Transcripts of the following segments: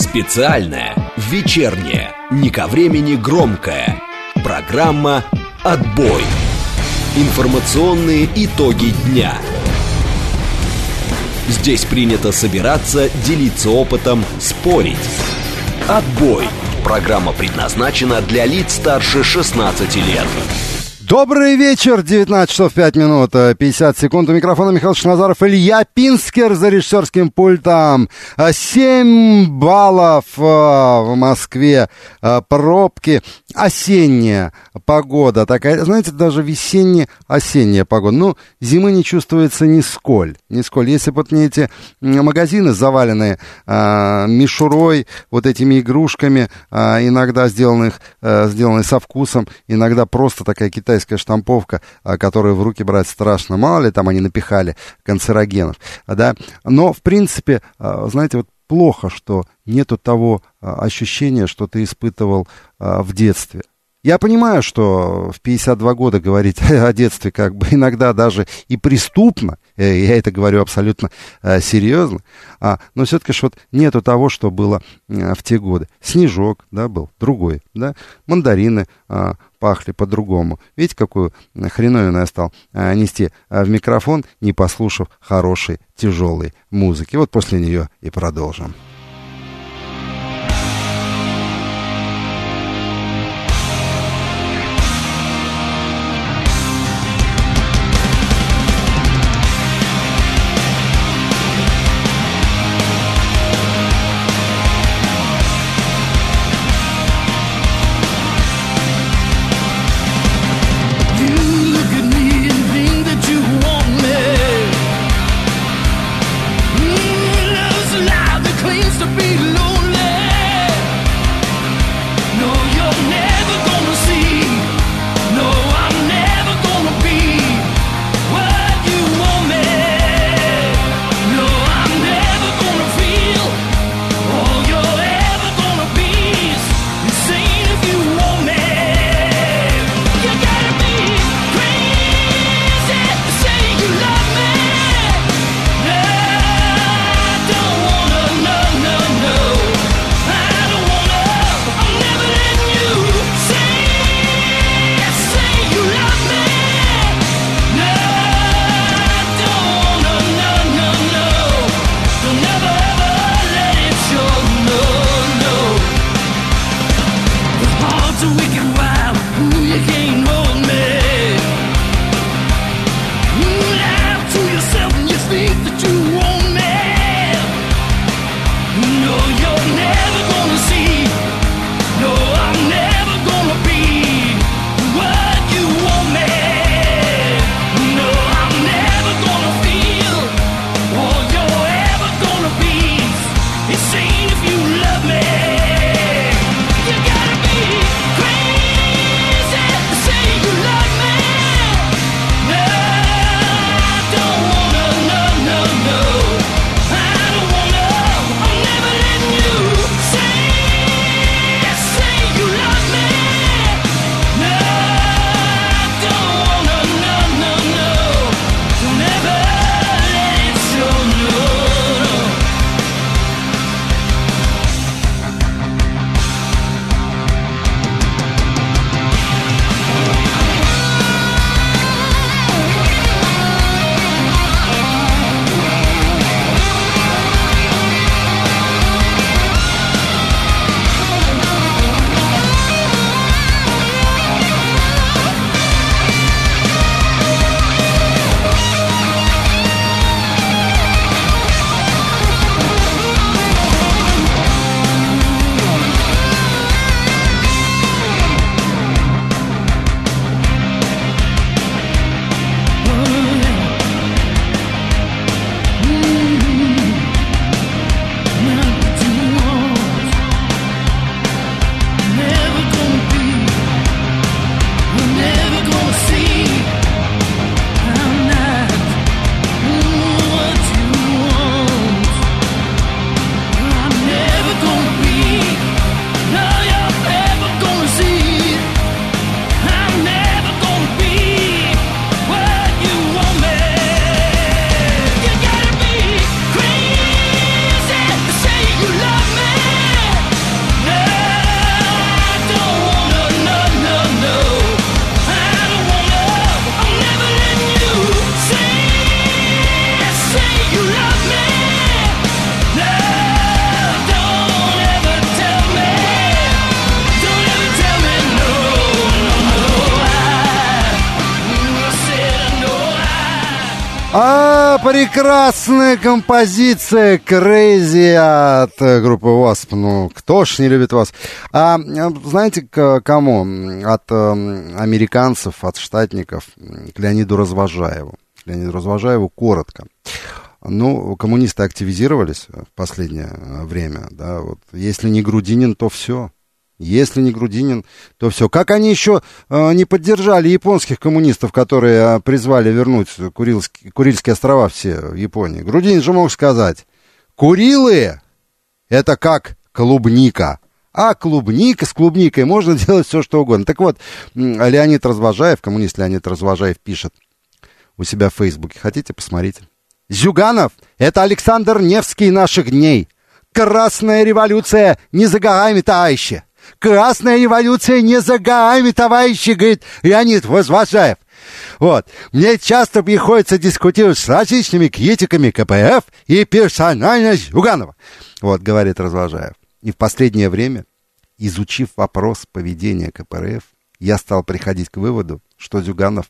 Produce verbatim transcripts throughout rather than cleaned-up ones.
Специальная, вечерняя, не ко времени громкая программа «Отбой». Информационные итоги дня. Здесь принято собираться, делиться опытом, спорить. «Отбой». Программа предназначена для лиц старше шестнадцати лет. Добрый вечер, девятнадцать часов пять минут, пятьдесят секунд. У микрофона Михаил Шназаров, Илья Пинскер за режиссерским пультом. семь баллов в Москве, пробки, осенняя погода такая, знаете, даже весенне-осенняя погода. Ну, зимы не чувствуется нисколь, нисколь. Если бы вот не эти магазины, заваленные а, мишурой, вот этими игрушками, а, иногда сделанных, а, сделанные со вкусом, иногда просто такая китайская штамповка, которую в руки брать страшно. Мало ли там они напихали канцерогенов, да. Но, в принципе, знаете, вот плохо, что нету того ощущения, что ты испытывал в детстве. Я понимаю, что в пятьдесят два года говорить о детстве как бы иногда даже и преступно, я это говорю абсолютно э, серьезно, а, но все-таки ж вот нету того, что было э, в те годы. Снежок, да, был другой, да, мандарины э, пахли по-другому. Видите, какую хреновину я стал э, нести э, в микрофон, не послушав хорошей, тяжелой музыки. Вот после нее и продолжим. Clean Прекрасная композиция Crazy от группы Wasp. Ну, кто ж не любит Wasp? А знаете, к кому? От э, американцев, от штатников, к Леониду Развозжаеву. К Леониду Развозжаеву коротко. Ну, коммунисты активизировались в последнее время. Да, вот. Если не Грудинин, то все. Если не Грудинин, то все. Как они еще э, не поддержали японских коммунистов, которые э, призвали вернуть Курильские, Курильские острова все в Японии? Грудинин же мог сказать: Курилы — это как клубника. А клубника, с клубникой можно делать все, что угодно. Так вот, Леонид Развозжаев, коммунист Леонид Развозжаев пишет у себя в Фейсбуке. Хотите, посмотрите. Зюганов — это Александр Невский наших дней. Красная революция не за горами, товарищи. Красная революция не за горами, товарищи, говорит Леонид Развозжаев. Вот. Мне часто приходится дискутировать с различными критиками ка пэ эф и персонально Зюганова. Вот, говорит Развозжаев. И в последнее время, изучив вопрос поведения ка пэ эф, я стал приходить к выводу, что Зюганов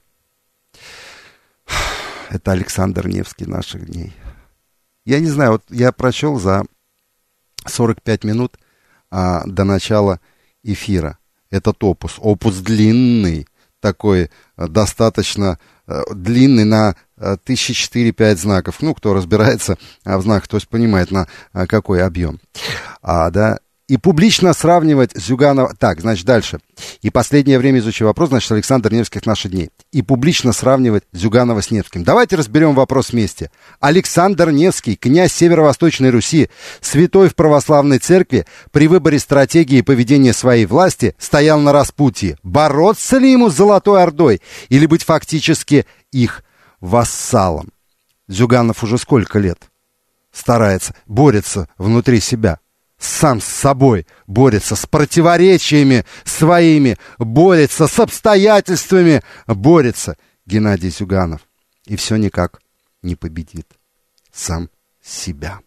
— это Александр Невский наших дней. Я не знаю, вот я прочел за сорок пять минут а, до начала эфира этот опус. Опус длинный, такой а, достаточно а, длинный, на а, тысяча четыре-пять знаков. Ну, кто разбирается а, в знаках, то есть понимает, на а, какой объем. А, да. И публично сравнивать Зюганова... Так, значит, дальше. И последнее время изучив вопрос, значит, Александр Невских наши дни. И публично сравнивать Зюганова с Невским. Давайте разберем вопрос вместе. Александр Невский, князь Северо-Восточной Руси, святой в православной церкви, при выборе стратегии и поведения своей власти стоял на распутье. Бороться ли ему с Золотой Ордой или быть фактически их вассалом? Зюганов уже сколько лет старается, борется внутри себя. Сам с собой борется, с противоречиями своими, борется, с обстоятельствами борется Геннадий Зюганов. И все никак не победит сам себя.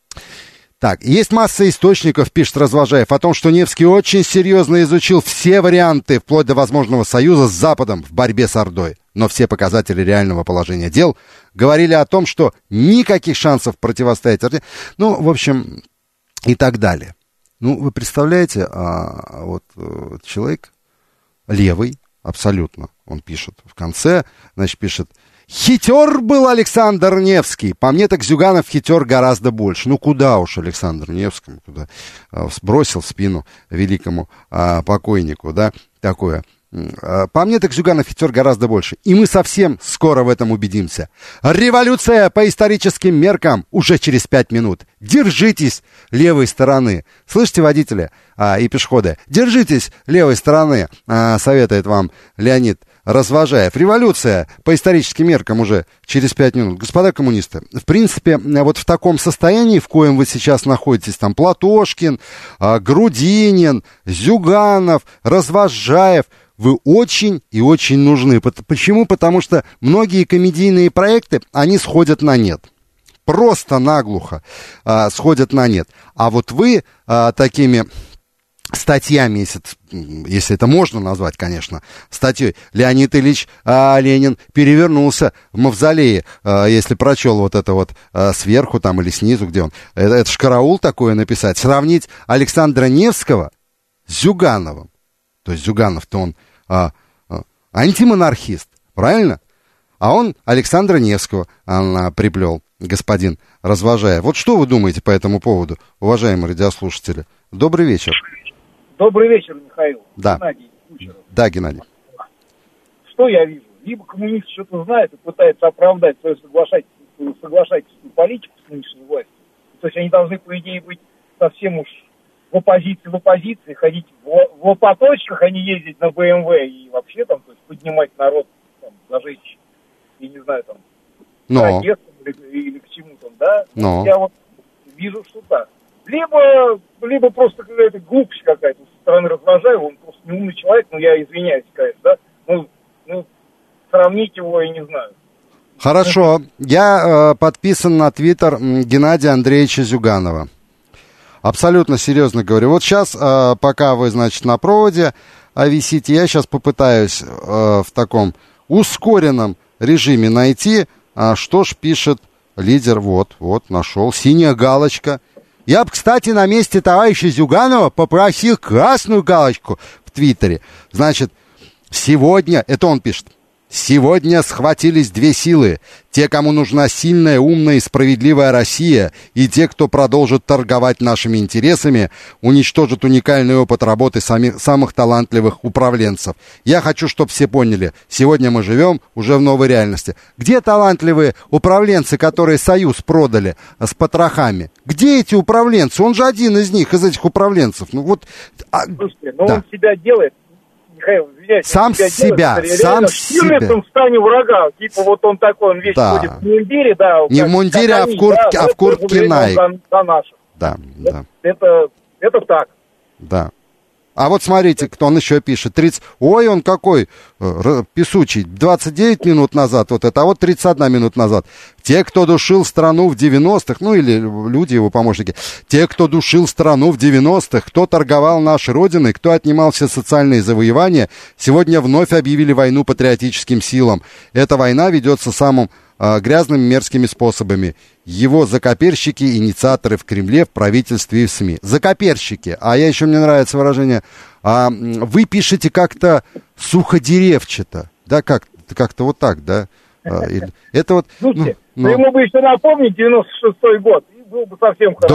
Так, есть масса источников, пишет Развозжаев, о том, что Невский очень серьезно изучил все варианты, вплоть до возможного союза с Западом в борьбе с Ордой. Но все показатели реального положения дел говорили о том, что никаких шансов противостоять Орде. Ну, в общем... И так далее. Ну, вы представляете, а, вот а, человек левый, абсолютно, он пишет в конце, значит, пишет: хитер был Александр Невский. По мне так Зюганов хитер гораздо больше. Ну, куда уж Александр Невскому, куда а, сбросил в спину великому а, покойнику, да, такое. По мне так Зюганов хитер гораздо больше. И мы совсем скоро в этом убедимся. Революция по историческим меркам уже через пять минут. Держитесь левой стороны. Слышите, водители а, и пешеходы? Держитесь левой стороны, а, советует вам Леонид Развозжаев. Революция по историческим меркам уже через пять минут. Господа коммунисты, в принципе, вот в таком состоянии, в коем вы сейчас находитесь, там Платошкин, а, Грудинин, Зюганов, Развозжаев, вы очень и очень нужны. Почему? Потому что многие комедийные проекты, они сходят на нет. Просто наглухо а, сходят на нет. А вот вы а, такими статьями, если, если это можно назвать, конечно, статьей, Леонид Ильич а, Ленин перевернулся в мавзолее, а, если прочел вот это вот а, сверху там или снизу, где он. Это, это ж караул такое написать. Сравнить Александра Невского с Зюгановым. То есть Зюганов-то он а, а, антимонархист, правильно? А он Александра Невского а, приплел, господин Развозжаев. Вот что вы думаете по этому поводу, уважаемые радиослушатели? Добрый вечер. Добрый вечер, Михаил. Да. Геннадий Кучеров. Да, Геннадий. Что я вижу? Либо коммунист что-то знает и пытается оправдать свою соглашательскую, соглашательскую политику с нынешней властью. То есть они должны, по идее, быть совсем уж в оппозиции, в оппозиции, ходить в, в лопаточках, а не ездить на бэ эм вэ и вообще там, то есть поднимать народ, там, зажечь, я не знаю, там, Но. или, или к чему там, да? Но. Я вот вижу, что так. Либо, либо просто какая-то глупость какая-то со стороны Развозжаева, он просто неумный человек, ну, я извиняюсь, конечно, да, ну, ну, сравнить его я не знаю. Хорошо, я э, подписан на твиттер Геннадия Андреевича Зюганова. Абсолютно серьезно говорю. Вот сейчас, э, пока вы, значит, на проводе э, висите, я сейчас попытаюсь э, в таком ускоренном режиме найти, э, что ж пишет Лидер, вот, вот, нашел. Синяя галочка. Я бы, кстати, на месте товарища Зюганова попросил красную галочку в Твиттере. Значит, сегодня, это он пишет, сегодня схватились две силы. Те, кому нужна сильная, умная и справедливая Россия, и те, кто продолжит торговать нашими интересами, уничтожит уникальный опыт работы самих, самых талантливых управленцев. Я хочу, чтобы все поняли, сегодня мы живем уже в новой реальности. Где талантливые управленцы, которые Союз продали с потрохами? Где эти управленцы? Он же один из них, из этих управленцев. Ну вот. А, Слушайте, но да. он себя делает. Михаил, извиняюсь, сам себя, себя, делает, сам себя. В стане врага. Типа вот он такой, он весь Да. ходит в мундире, да. Не как, в мундире, а в куртке, да, а в куртке Nike. За, за наших. Да, это, да. Это, это так. Да. А вот смотрите, кто он еще пишет. тридцать... Ой, он какой э, писучий. двадцать девять минут назад вот это, а вот тридцать одна минут назад. Те, кто душил страну в девяностых, ну или люди, его помощники, те, кто душил страну в девяностых, кто торговал нашей родиной, кто отнимал все социальные завоевания, сегодня вновь объявили войну патриотическим силам. Эта война ведется самым э, грязными, мерзкими способами. Его закоперщики, инициаторы в Кремле, в правительстве и в СМИ. Закоперщики. А я еще, мне нравится выражение, а, вы пишете как-то суходеревчато. Да, как, как-то вот так, да? А, или, это вот... Слушайте, ну, ну, ему бы еще напомнить девяносто шестой год, и был бы совсем хорошо.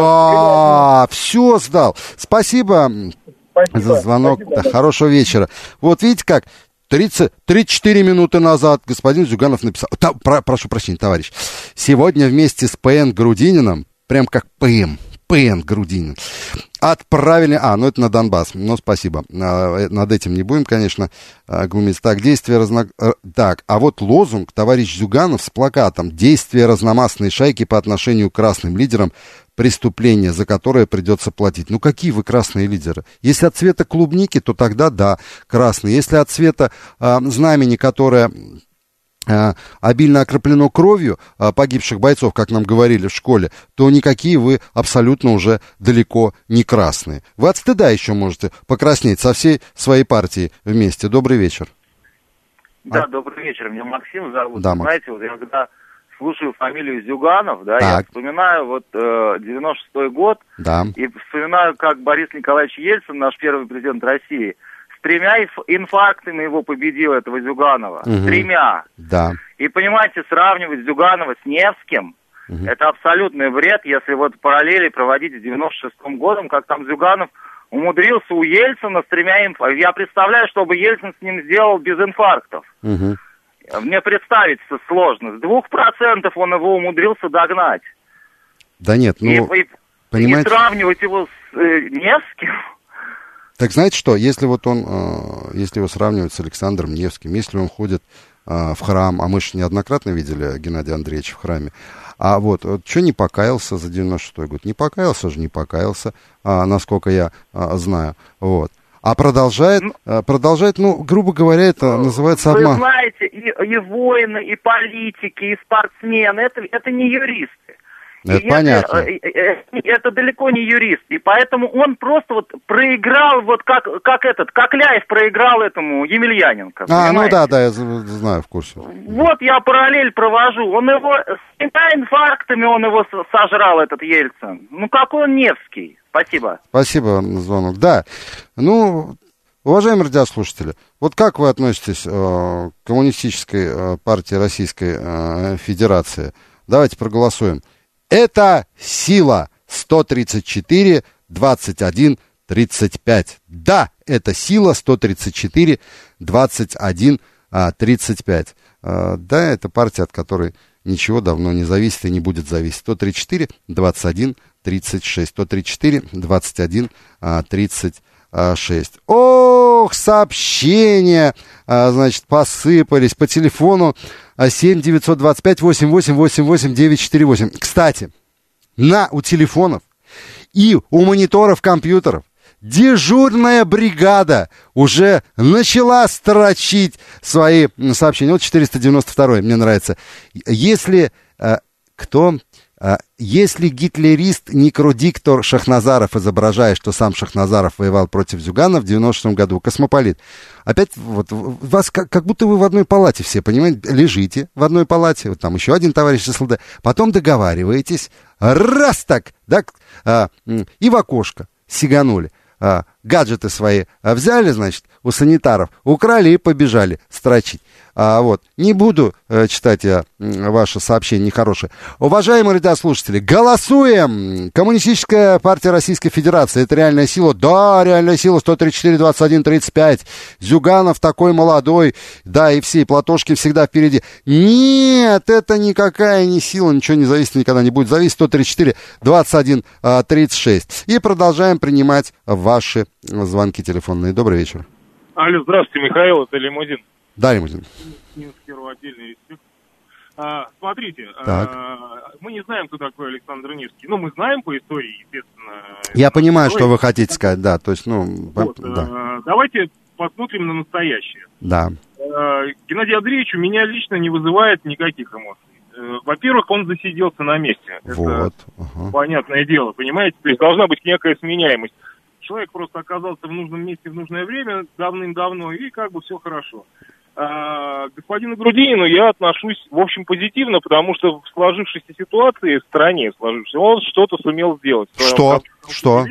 Да, все сдал. Спасибо, Спасибо за звонок. Спасибо. Да, хорошего вечера. Вот видите как... тридцать, тридцать четыре минуты назад господин Зюганов написал, та, про, прошу прощения, товарищ, сегодня вместе с ПН Грудининым, прям как ПМ, ПН Грудинин, отправили, а, ну это на Донбасс, ну спасибо, а, над этим не будем, конечно, глумиться. Так, действия разно... Так, а вот лозунг товарищ Зюганов с плакатом «Действия разномастной шайки по отношению к красным лидерам, преступление, за которое придется платить». Ну, какие вы красные лидеры? Если от цвета клубники, то тогда да, красные. Если от цвета э, знамени, которое э, обильно окроплено кровью э, погибших бойцов, как нам говорили в школе, то никакие вы абсолютно уже далеко не красные. Вы от стыда еще можете покраснеть со всей своей партией вместе. Добрый вечер. Да, а? добрый вечер. Меня Максим зовут. Да, Макс. Знаете, вот я когда слушаю фамилию Зюганов, да, Так. я вспоминаю вот э, девяносто шестой год, Да. и вспоминаю, как Борис Николаевич Ельцин, наш первый президент России, с тремя инфарктами его победил, этого Зюганова. Угу. С тремя. Да. И, понимаете, сравнивать Зюганова с Невским, угу. это абсолютный вред, если вот параллели проводить с девяносто шестым годом, как там Зюганов умудрился у Ельцина с тремя инфарктами. Я представляю, чтобы Ельцин с ним сделал без инфарктов. Угу. Мне представить сложно. С двух процентов он его умудрился догнать. Да нет, ну, и, и, понимаете... и сравнивать его с э, Невским. Так знаете что, если вот он, э, если его сравнивать с Александром Невским, если он ходит э, в храм, а мы же неоднократно видели Геннадия Андреевича в храме, а вот, вот что не покаялся за девяносто шестой год? Не покаялся же, не покаялся, а, насколько я а, знаю, вот. А продолжает, ну, продолжает, ну, грубо говоря, это называется обман. Вы знаете, и, и воины, и политики, и спортсмены, это, это не юристы. Это и понятно. Это, это далеко не юрист. И поэтому он просто вот проиграл, вот как, как этот, как Ляев проиграл этому Емельяненко. А, понимаете? ну да, да, я знаю, в курсе. Вот я параллель провожу. Он его, с тремя инфарктами он его сожрал, этот Ельцин. Ну какой он Невский. Спасибо. Спасибо за звонок. Да, ну, уважаемые радиослушатели, вот как вы относитесь э, к коммунистической э, партии Российской э, Федерации? Давайте проголосуем. Это сила сто тридцать четыре двадцать один тридцать пять. Да, это сила сто тридцать четыре двадцать один тридцать пять. Э, да, это партия, от которой ничего давно не зависит и не будет зависеть. сто тридцать четыре двадцать один тридцать шесть. сто тридцать четыре двадцать один тридцать шесть. Ох, сообщения, а, значит, посыпались по телефону семь девятьсот двадцать пять восемь восемь восемь восемь девять четыре восемь. Кстати, на, у телефонов и у мониторов компьютеров дежурная бригада уже начала строчить свои сообщения. Вот четыреста девяносто второй, мне нравится. Если э, кто... Если гитлерист-некродиктор Шахназаров, изображая, что сам Шахназаров воевал против Зюганова в девяносто шестом году, космополит, опять вот вас как, как будто вы в одной палате все, понимаете, лежите в одной палате, вот там еще один товарищ из СЛД, потом договариваетесь, раз так, да, а, и в окошко сиганули. А, гаджеты свои взяли, значит, у санитаров, украли и побежали строчить. А, вот. Не буду э, читать я ваше сообщение нехорошее. Уважаемые радиослушатели, голосуем! Коммунистическая партия Российской Федерации. Это реальная сила. Да, реальная сила. сто тридцать четыре, двадцать один, тридцать пять. Зюганов такой молодой. Да, и все, и Платошкин всегда впереди. Нет, это никакая не сила. Ничего не зависит, никогда не будет зависеть. сто тридцать четыре, двадцать один, тридцать шесть. И продолжаем принимать ваши звонки телефонные. Добрый вечер. Алло, здравствуйте, Михаил, это Лимузин. Да, Лимузин. Отдельный респект. А, смотрите, а, мы не знаем, кто такой Александр Невский. Ну, мы знаем по истории, естественно. Я понимаю, истории. Что вы хотите сказать, да. То есть, ну, вот, да. а, давайте посмотрим на настоящее. Да. А, Геннадий Андреевич у меня лично не вызывает никаких эмоций. Во-первых, он засиделся на месте. Вот. Это ага. понятное дело, понимаете? То есть должна быть некая сменяемость. Человек просто оказался в нужном месте в нужное время давным-давно, и как бы все хорошо. А, к господину Грудинину я отношусь, в общем, позитивно, потому что в сложившейся ситуации, в стране сложившейся, он что-то сумел сделать. Что? Что?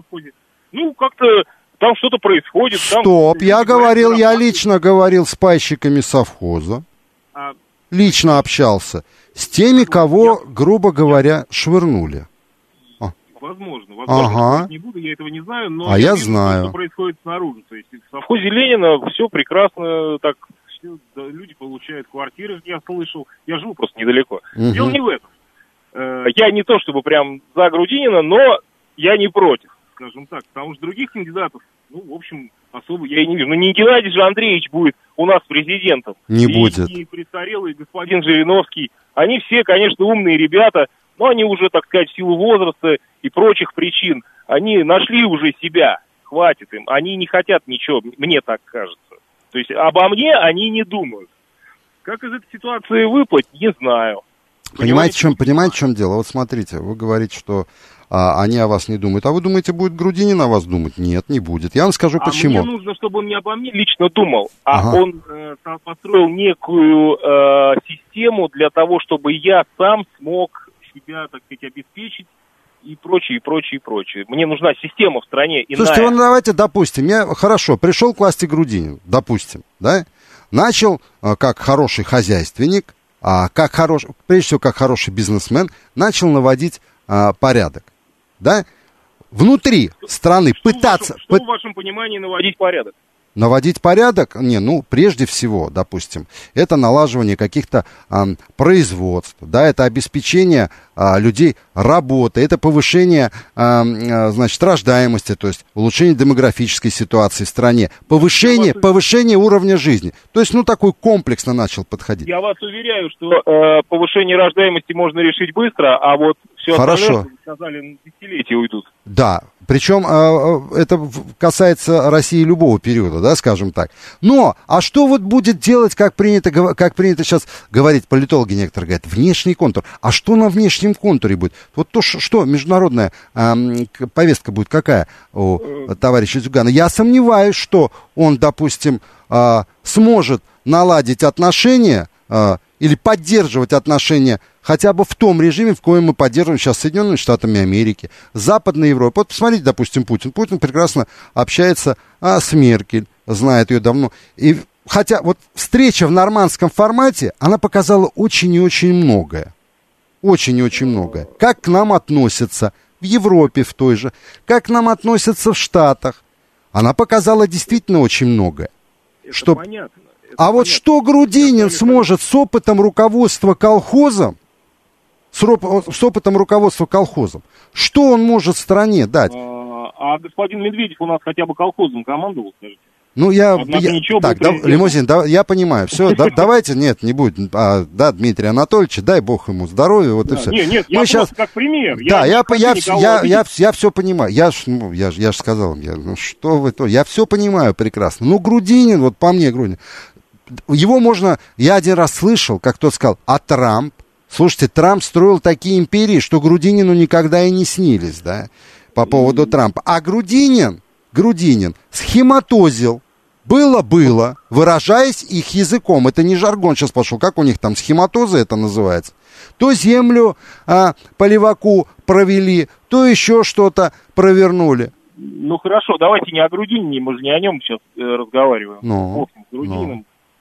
Ну, как-то там что-то происходит. Стоп, там, я говорил, я лично говорил с пайщиками совхоза, а... лично общался с теми, кого, я... грубо говоря, швырнули. Возможно, возможно, ага. не буду, я этого не знаю, но а я, я вижу, знаю, что происходит снаружи. То есть в совхозе Ленина все прекрасно, так все, да, люди получают квартиры, я слышал, я живу просто недалеко. Угу. Дело не в этом. Э, я не то чтобы прям за Грудинина, но я не против, скажем так, потому что других кандидатов, ну, в общем, особо я и не вижу. Но не Геннадий же Андреевич будет у нас президентом. Не и, будет. И престарелый господин Жириновский, они все, конечно, умные ребята, но они уже, так сказать, в силу возраста и прочих причин, они нашли уже себя, хватит им, они не хотят ничего, мне так кажется. То есть обо мне они не думают. Как из этой ситуации выплыть, не знаю. Понимаете, в чем, понимаете, в чем дело? Вот смотрите, вы говорите, что а, они о вас не думают, а вы думаете, будет Грудинин о вас думать? Нет, не будет. Я вам скажу, а почему. Мне нужно, чтобы он не обо мне лично думал, а ага. он э, построил некую э, систему для того, чтобы я сам смог себя, так сказать, обеспечить и прочее, и прочее, и прочее. Мне нужна система в стране иная. Слушайте, ну давайте допустим, я, хорошо, пришел к власти Грудинин, допустим, да, начал а, как хороший хозяйственник, а, как хороший, прежде всего, как хороший бизнесмен, начал наводить а, порядок, да, внутри страны что пытаться... В вашем, что пы... в вашем понимании наводить порядок? Наводить порядок? Не, ну, прежде всего, допустим, это налаживание каких-то а, производств, да, это обеспечение а, людей работой, это повышение, а, а, значит, рождаемости, то есть улучшение демографической ситуации в стране, повышение, вас... повышение уровня жизни. То есть, ну, такой комплексно начал подходить. Я вас уверяю, что э, повышение рождаемости можно решить быстро, а вот все остальное, как вы сказали, десятилетия уйдут. Да, причем э, это касается России любого периода, да, скажем так. Но, а что вот будет делать, как принято, как принято сейчас говорить, политологи некоторые говорят, внешний контур. А что на внешнем контуре будет? Вот то, что международная э, повестка будет какая у товарища Зюганова? Я сомневаюсь, что он, допустим, э, сможет наладить отношения э, или поддерживать отношения хотя бы в том режиме, в коем мы поддерживаем сейчас с Соединенными Штатами Америки, Западной Европой. Вот посмотрите, допустим, Путин. Путин прекрасно общается а, с Меркель, знает ее давно. И хотя вот встреча в нормандском формате, она показала очень и очень многое. Очень и очень многое. Как к нам относятся в Европе в той же, как к нам относятся в Штатах. Она показала действительно очень многое. Это что... понятно. Это а вот понятно. что Грудинин сможет с опытом руководства колхозом, с, роп- с опытом руководства колхозом, что он может стране дать? А, а господин Медведев у нас хотя бы колхозом командовал, скажите? Ну, я... я так, да, Лимузин, да, я понимаю, все, да, давайте, нет, не будет, а, да, Дмитрия Анатольевича, дай бог ему здоровья, вот да, и все. Нет, нет, я сейчас как пример. Да, я, я, я, я, я, я все понимаю, я ж, ну, я, я ж сказал, я, ну, что вы, то, я все понимаю прекрасно. Ну, Грудинин, вот по мне Грудинин, его можно, я один раз слышал, как тот сказал, а Трамп, Слушайте, Трамп строил такие империи, что Грудинину никогда и не снились, да, по поводу Трампа. А Грудинин, Грудинин схематозил. Было-было, выражаясь их языком. Это не жаргон сейчас пошел. Как у них там схематозы это называется? То землю а, по леваку провели, то еще что-то провернули. Ну хорошо, давайте не о Грудинине, мы же не о нем сейчас э, разговариваем. Ну, с Грудининым.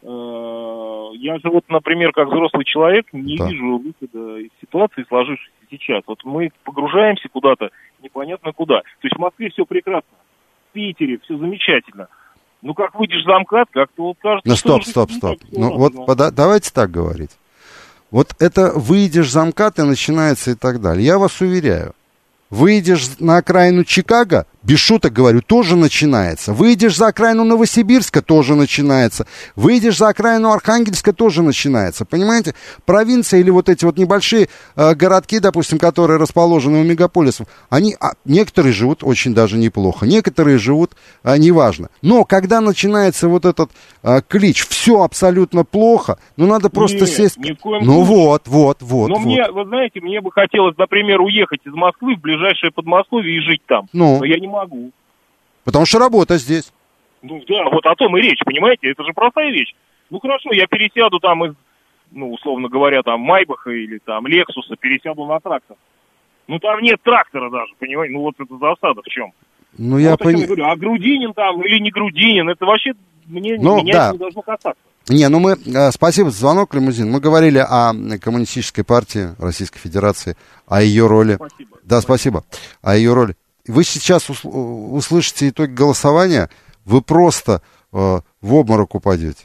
Ну. Э, я же вот, например, как взрослый человек не да. вижу выхода из ситуации, сложившейся сейчас. Вот мы погружаемся куда-то, непонятно куда. То есть в Москве все прекрасно, в Питере все замечательно. Ну, как выйдешь за МКАД, как-то вот кажется... Ну, стоп, стоп, стоп. Ну, вот пода- давайте так говорить. Вот это выйдешь за МКАД и начинается и так далее. Я вас уверяю, выйдешь на окраину Чикаго, без шуток говорю, тоже начинается. Выйдешь за окраину Новосибирска, тоже начинается. Выйдешь за окраину Архангельска, тоже начинается. Понимаете? Провинция или вот эти вот небольшие э, городки, допустим, которые расположены у мегаполисов, они, а, некоторые живут очень даже неплохо, некоторые живут а, неважно. Но когда начинается вот этот а, клич, все абсолютно плохо, ну надо просто Нет, сесть... Ни в коем ну случае. вот, вот, вот. Но вот. мне, вы знаете, мне бы хотелось, например, уехать из Москвы в ближайшее Подмосковье и жить там. Ну. Но я не могу. Потому что работа здесь. Ну да, вот о том и речь, понимаете? Это же простая вещь. Ну хорошо, я пересяду там из, ну, условно говоря, там, Майбаха или там Лексуса, пересяду на трактор. Ну там нет трактора даже, понимаете? Ну вот это засада в чем? Ну я вот понимаю. Я говорю, а Грудинин там или не Грудинин, это вообще мне, ну, меня да. не должно касаться. Не, ну мы, э, спасибо за звонок, Лимузин. Мы говорили о коммунистической партии Российской Федерации, о ее роли. Спасибо. Да, спасибо. О ее роли. Вы сейчас усл- услышите итоги голосования, вы просто э, в обморок упадете.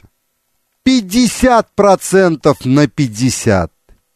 пятьдесят процентов на пятьдесят.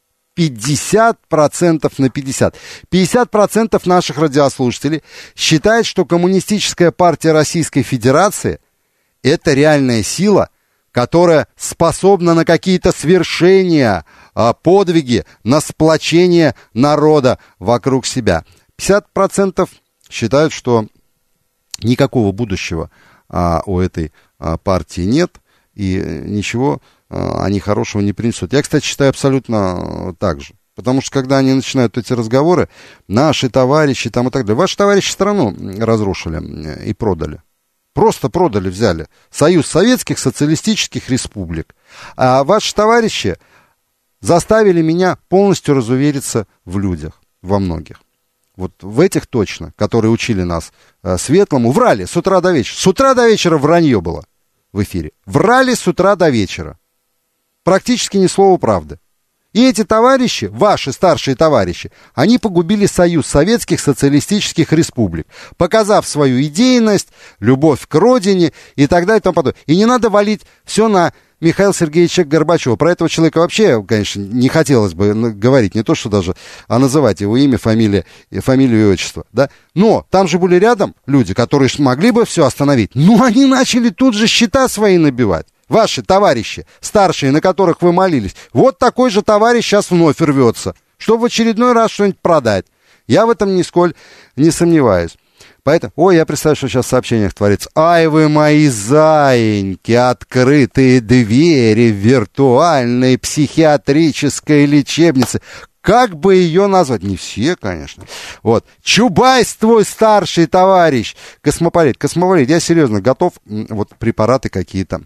пятьдесят процентов на пятьдесят. пятьдесят процентов наших радиослушателей считают, что коммунистическая партия Российской Федерации — это реальная сила, которая способна на какие-то свершения, подвиги, на сплочение народа вокруг себя. пятьдесят процентов считают, что никакого будущего а, у этой а, партии нет, и ничего а, они хорошего не принесут. Я, кстати, считаю абсолютно так же. Потому что, когда они начинают эти разговоры, наши товарищи там и так далее, ваши товарищи страну разрушили и продали. Просто продали, взяли. Союз Советских Социалистических Республик. А ваши товарищи заставили меня полностью разувериться в людях, во многих. Вот в этих точно, которые учили нас э, светлому, врали с утра до вечера. С утра до вечера вранье было в эфире. Врали с утра до вечера. Практически ни слова правды. И эти товарищи, ваши старшие товарищи, они погубили Союз Советских Социалистических Республик, показав свою идейность, любовь к родине и так далее и тому подобное. И не надо валить все на Михаила Сергеевича Горбачева. Про этого человека вообще, конечно, не хотелось бы говорить, не то что даже, а называть его имя, фамилия, фамилию и отчество. Да? Но там же были рядом люди, которые могли бы все остановить. Но они начали тут же счета свои набивать. Ваши товарищи, старшие, на которых вы молились. Вот такой же товарищ сейчас вновь рвется, чтобы в очередной раз что-нибудь продать. Я в этом нисколь не сомневаюсь. Поэтому, ой, я представляю, что сейчас в сообщениях творится. Ай, вы мои заиньки, открытые двери в виртуальной психиатрической лечебнице. Как бы ее назвать? Не все, конечно. Вот. Чубайс твой старший товарищ. Космополит. Космополит, я серьезно готов вот препараты какие-то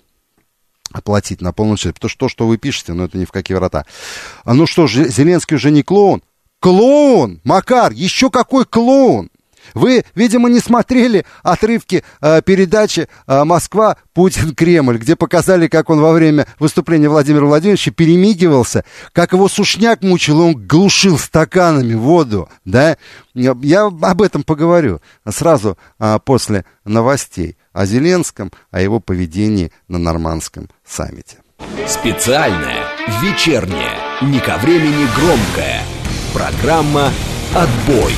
оплатить на полном счете. Потому что то, что вы пишете, ну это ни в какие врата. А ну что, Зеленский уже не клоун? Клоун! Макар, еще какой клоун! Вы, видимо, не смотрели отрывки э, передачи э, «Москва, Путин, Кремль», где показали, как он во время выступления Владимира Владимировича перемигивался, как его сушняк мучил, он глушил стаканами воду, да? Я, я об этом поговорю сразу э, после новостей о Зеленском, о его поведении на Нормандском саммите. Специальная, вечерняя, не ко времени громкая программа «Отбой».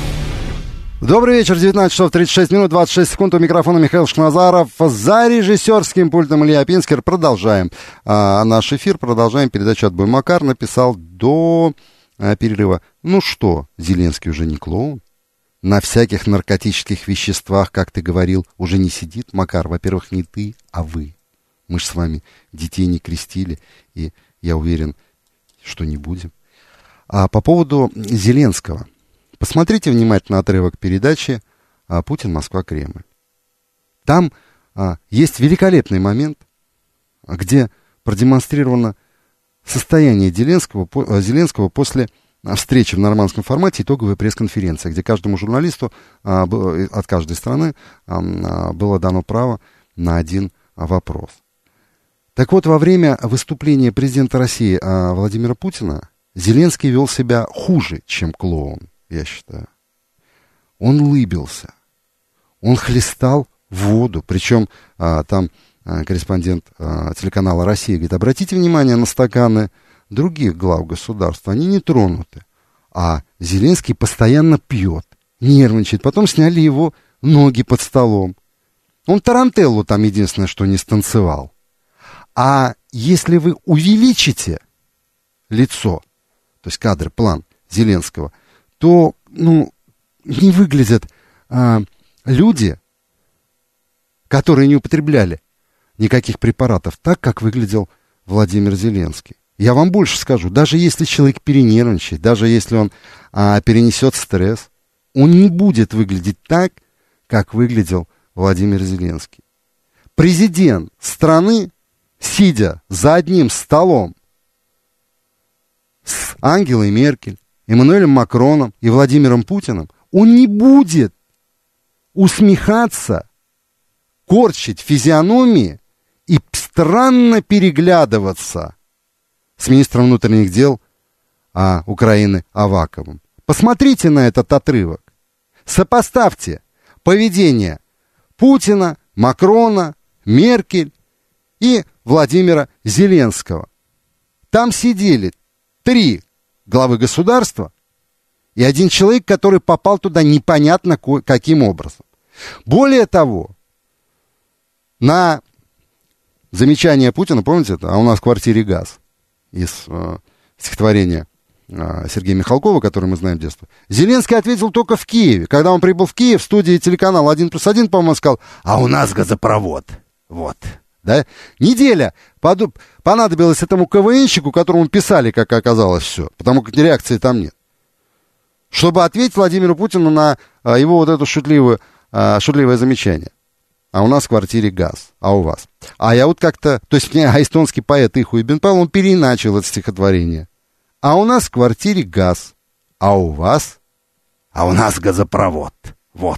Добрый вечер, девятнадцать часов тридцать шесть минут, двадцать шесть секунд. У микрофона Михаил Шкназаров. За режиссерским пультом Илья Пинскер. Продолжаем а, наш эфир, продолжаем передачу «Отбой». Макар написал до а, перерыва. Ну что, Зеленский уже не клоун? На всяких наркотических веществах, как ты говорил, уже не сидит? Макар, во-первых, не ты, а вы. Мы ж с вами детей не крестили, и я уверен, что не будем. А по поводу Зеленского. Посмотрите внимательно отрывок передачи «Путин, Москва, Кремль». Там а, есть великолепный момент, где продемонстрировано состояние Зеленского, по, Зеленского после встречи в нормандском формате, итоговая пресс-конференция, где каждому журналисту а, было, от каждой страны а, было дано право на один вопрос. Так вот, во время выступления президента России а, Владимира Путина Зеленский вел себя хуже, чем клоун, я считаю. Он лыбился, он хлестал воду, причем а, там а, корреспондент а, телеканала «Россия» говорит, обратите внимание на стаканы других глав государства, они не тронуты, а Зеленский постоянно пьет, нервничает, потом сняли его ноги под столом. Он тарантеллу там единственное, что не станцевал. А если вы увеличите лицо, то есть кадр, план Зеленского, то, ну, не выглядят а, люди, которые не употребляли никаких препаратов, так, как выглядел Владимир Зеленский. Я вам больше скажу, даже если человек перенервничает, даже если он а, перенесет стресс, он не будет выглядеть так, как выглядел Владимир Зеленский. Президент страны, сидя за одним столом с Ангелой Меркель, Эммануэлем Макроном и Владимиром Путиным, он не будет усмехаться, корчить физиономии и странно переглядываться с министром внутренних дел а, Украины Аваковым. Посмотрите на этот отрывок. Сопоставьте поведение Путина, Макрона, Меркель и Владимира Зеленского. Там сидели три главы государства и один человек, который попал туда непонятно каким образом. Более того, на замечание Путина, помните это, а у нас в квартире газ, из э, стихотворения э, Сергея Михалкова, который мы знаем с детства, Зеленский ответил только в Киеве. Когда он прибыл в Киев, в студии телеканала один плюс один, по-моему, сказал, а у нас газопровод. Вот. Да? Неделя подоб... понадобилась этому КВНщику, которому писали, как оказалось, все, потому как реакции там нет, чтобы ответить Владимиру Путину на а, его вот это шутливое, а, шутливое замечание. А у нас в квартире газ, а у вас. А я вот как-то, то есть мне а эстонский поэт Иху Ибн Павел, он переиначил это стихотворение. А у нас в квартире газ, а у вас, а у нас газопровод, вот.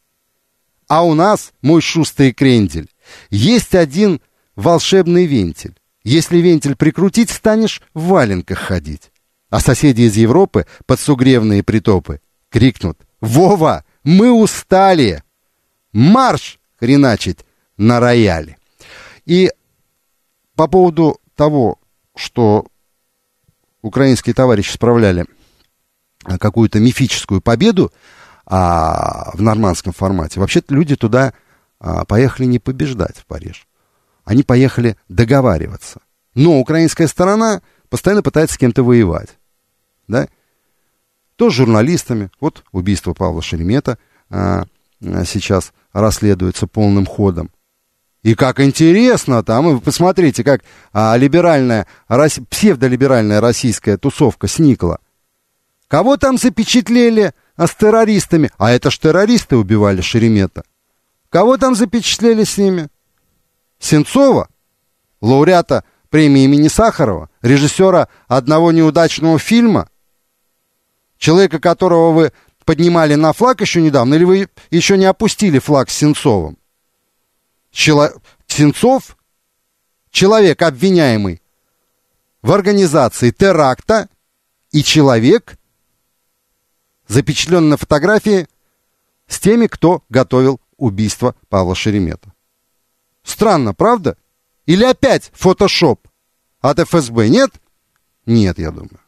А у нас, мой шустрый крендель, есть один волшебный вентиль. Если вентиль прикрутить, станешь в валенках ходить. А соседи из Европы под сугревные притопы крикнут: «Вова, мы устали! Марш хреначить на рояле!» И по поводу того, что украинские товарищи справляли какую-то мифическую победу а, в нормандском формате, вообще-то люди туда а, поехали не побеждать, в Париж. Они поехали договариваться. Но украинская сторона постоянно пытается с кем-то воевать. Да? То с журналистами. Вот убийство Павла Шеремета а, а, сейчас расследуется полным ходом. И как интересно там, вы посмотрите, как а, либеральная, рос... псевдолиберальная российская тусовка сникла. Кого там запечатлели а, с террористами? А это ж террористы убивали Шеремета. Кого там запечатлели с ними? Сенцова, лауреата премии имени Сахарова, режиссера одного неудачного фильма, человека, которого вы поднимали на флаг еще недавно, или вы еще не опустили флаг с Сенцовым? Чело... Сенцов, человек, обвиняемый в организации теракта, и человек, запечатленный на фотографии с теми, кто готовил убийство Павла Шеремета. Странно, правда? Или опять фотошоп от эф эс бэ? Нет? Нет, я думаю.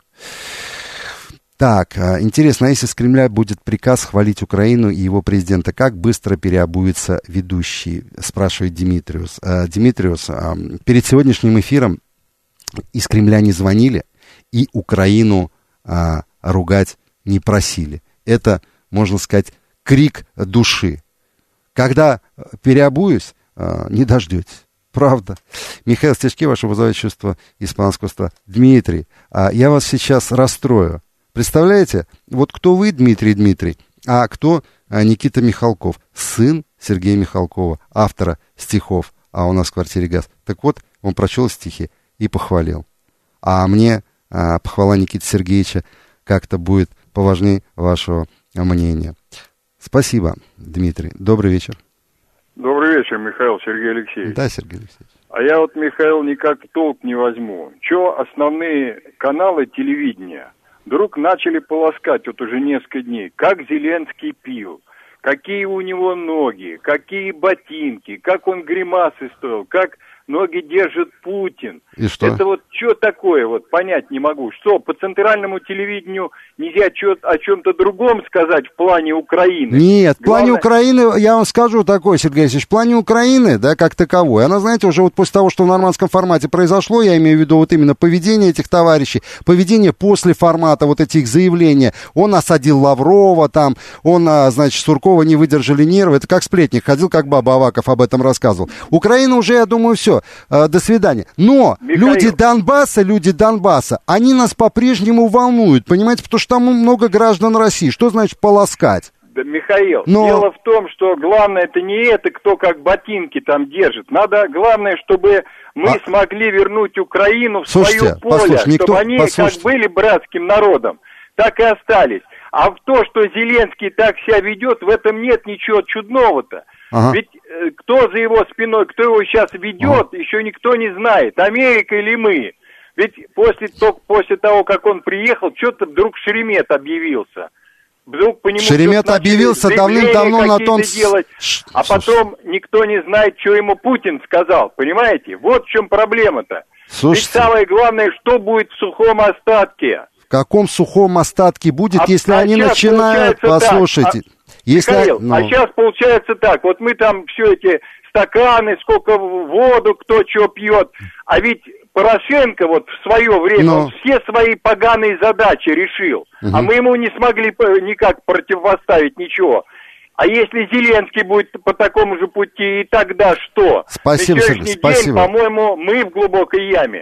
Так, интересно, а если с Кремля будет приказ хвалить Украину и его президента, как быстро переобуется ведущий, спрашивает Димитриус. Димитриус, перед сегодняшним эфиром из Кремля не звонили и Украину а, ругать не просили. Это, можно сказать, крик души. Когда переобуюсь, а, не дождетесь. Правда. Михаил Стешки, ваше вызывает чувство испанского. Дмитрий, а, я вас сейчас расстрою. Представляете? Вот кто вы, Дмитрий Дмитрий, а кто Никита Михалков, сын Сергея Михалкова, автора стихов «А у нас в квартире газ». Так вот, он прочел стихи и похвалил. А мне а, похвала Никиты Сергеевича как-то будет поважнее вашего мнения. Спасибо, Дмитрий. Добрый вечер. Добрый вечер, Михаил Сергей Алексеевич. Да, Сергей Алексеевич. А я вот, Михаил, никак в толк не возьму. Че основные каналы телевидения вдруг начали полоскать вот уже несколько дней? Как Зеленский пил, какие у него ноги, какие ботинки, как он гримасы стоил, как ноги держит Путин. И что? Это вот что такое, вот понять не могу. Что, по центральному телевидению нельзя чё, о чем-то другом сказать в плане Украины? Нет, в плане Главное... Украины, я вам скажу такое, Сергей Алексеевич, в плане Украины, да, как таковой, она, знаете, уже вот после того, что в нормандском формате произошло, я имею в виду вот именно поведение этих товарищей, поведение после формата, вот этих заявлений, он осадил Лаврова там, он, значит, Суркова не выдержали нервы, это как сплетник ходил, как Баба Аваков об этом рассказывал. Украина уже, я думаю, все. До свидания. Но Михаил. люди Донбасса, люди Донбасса, они нас по-прежнему волнуют, понимаете, потому что там много граждан России. Что значит полоскать? Да, Михаил, Но... дело в том, что главное это не это, кто как ботинки там держит. Надо, главное, чтобы мы а... смогли вернуть Украину в Слушайте, свое поле, чтобы никто... они послушайте. как были братским народом, так и остались. А в то, что Зеленский так себя ведет, в этом нет ничего чудного-то. Ага. Ведь э, кто за его спиной, кто его сейчас ведет, ага. еще никто не знает, Америка или мы. Ведь после, то, после того, как он приехал, что-то вдруг Шеремет объявился. Вдруг по нему Шеремет объявился давным-давно на том... делать, Ш... а потом никто не знает, что ему Путин сказал, понимаете? Вот в чем проблема-то. Слушайте. Ведь самое главное, что будет в сухом остатке. В каком сухом остатке будет, а, если а они начинают... Послушайте... Так, а... Если, Михаил, ну... а сейчас получается так, вот мы там все эти стаканы, сколько воду, кто что пьет, а ведь Порошенко вот в свое время Но... он все свои поганые задачи решил, угу. а мы ему не смогли никак противопоставить ничего. А если Зеленский будет по такому же пути, и тогда что? Спасибо, На сегодняшний Сергей, спасибо. день, по-моему, мы в глубокой яме.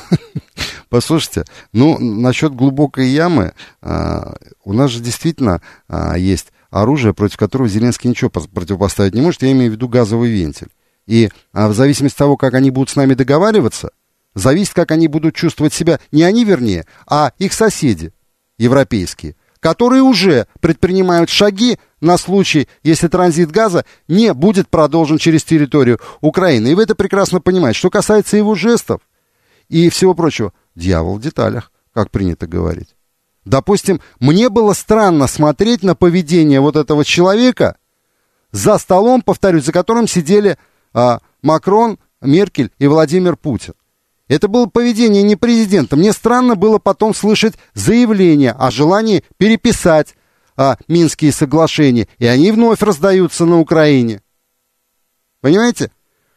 Послушайте, ну, насчет глубокой ямы, а, у нас же действительно а, есть оружие, против которого Зеленский ничего противопоставить не может, я имею в виду газовый вентиль. И а, в зависимости от того, как они будут с нами договариваться, зависит, как они будут чувствовать себя, не они, вернее, а их соседи европейские, которые уже предпринимают шаги на случай, если транзит газа не будет продолжен через территорию Украины. И вы это прекрасно понимаете. Что касается его жестов и всего прочего, дьявол в деталях, как принято говорить. Допустим, мне было странно смотреть на поведение вот этого человека за столом, повторюсь, за которым сидели а, Макрон, Меркель и Владимир Путин. Это было поведение не президента. Мне странно было потом слышать заявление о желании переписать а, Минские соглашения, и они вновь раздаются на Украине. Понимаете?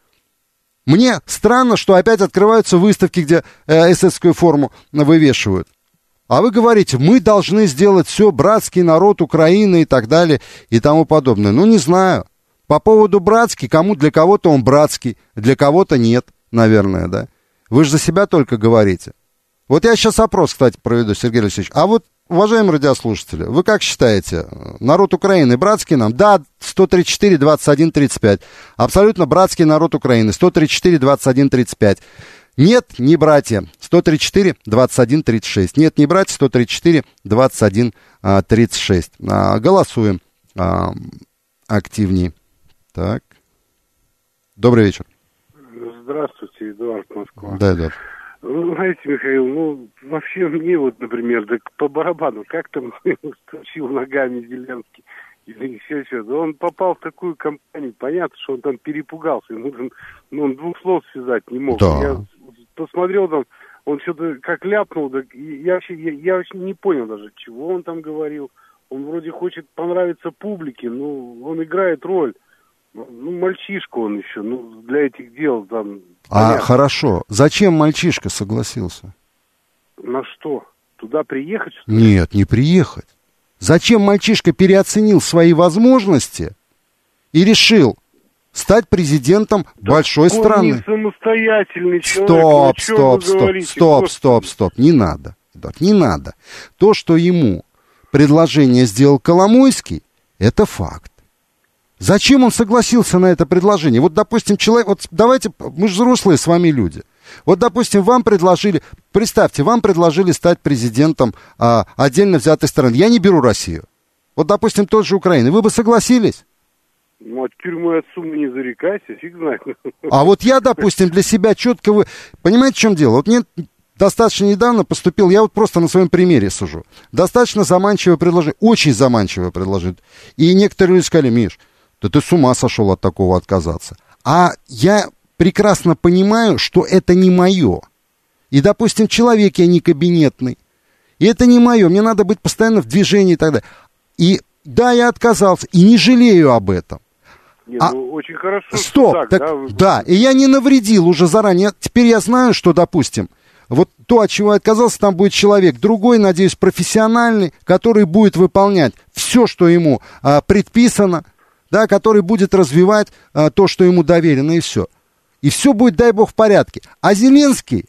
Мне странно, что опять открываются выставки, где э, эсэсовскую форму вывешивают. А вы говорите, мы должны сделать все, братский народ Украины и так далее и тому подобное. Ну, не знаю. По поводу братский, кому для кого-то он братский, для кого-то нет, наверное, да. Вы же за себя только говорите. Вот я сейчас опрос, кстати, проведу, Сергей Алексеевич. А вот, уважаемые радиослушатели, вы как считаете, народ Украины братский нам? Да, сто тридцать четыре двадцать один тридцать пять. Абсолютно братский народ Украины. сто тридцать четыре двадцать один тридцать пять. Нет, не братья. сто тридцать четыре двадцать один тридцать шесть. Нет, не братья. сто тридцать четыре двадцать один тридцать шесть. А, голосуем а, активнее. Так. Добрый вечер. Здравствуйте, Эдуард, Москва. Да, Эдуард. Ну, знаете, Михаил, ну, вообще мне вот, например, да по барабану, как там стучил ногами Зеленский, или все, все, да он попал в такую компанию, понятно, что он там перепугался, ему там, ну, он двух слов связать не мог. Да. Я посмотрел там, он что-то как ляпнул, да, я вообще, я, я вообще не понял даже, чего он там говорил. Он вроде хочет понравиться публике, ну, он играет роль. Ну, мальчишка он еще, ну, для этих дел там... А, понятно. Хорошо. Зачем мальчишка согласился? На что? Туда приехать, что ли? Нет, не приехать. Зачем мальчишка переоценил свои возможности и решил стать президентом да большой он страны? Он не самостоятельный человек. Стоп, ну, стоп, стоп, стоп, стоп, стоп. Не надо. государств. Не надо. То, что ему предложение сделал Коломойский, это факт. Зачем он согласился на это предложение? Вот, допустим, человек... Вот давайте... Мы же взрослые с вами люди. Вот, допустим, вам предложили... Представьте, вам предложили стать президентом а, отдельно взятой страны. Я не беру Россию. Вот, допустим, тот же Украины. Вы бы согласились? Ну, а теперь мой отцу не зарекайся, фиг знает. А вот я, допустим, для себя четко... Вы... Понимаете, в чем дело? Вот мне достаточно недавно поступил... Я вот просто на своем примере сужу. Достаточно заманчивое предложение. Очень заманчивое предложение. И некоторые люди сказали: Миш, да ты с ума сошел от такого отказаться. А я прекрасно понимаю, что это не мое. И, допустим, человек я не кабинетный. И это не мое. Мне надо быть постоянно в движении и так далее. И да, я отказался. И не жалею об этом. Нет, а... ну, очень хорошо. Стоп, Так, так, да, вы... да, и я не навредил уже заранее. Теперь я знаю, что, допустим, вот то, от чего я отказался, там будет человек другой, надеюсь, профессиональный, который будет выполнять все, что ему а, предписано, да, который будет развивать а, то, что ему доверено, и все. И все будет, дай бог, в порядке. А Зеленский,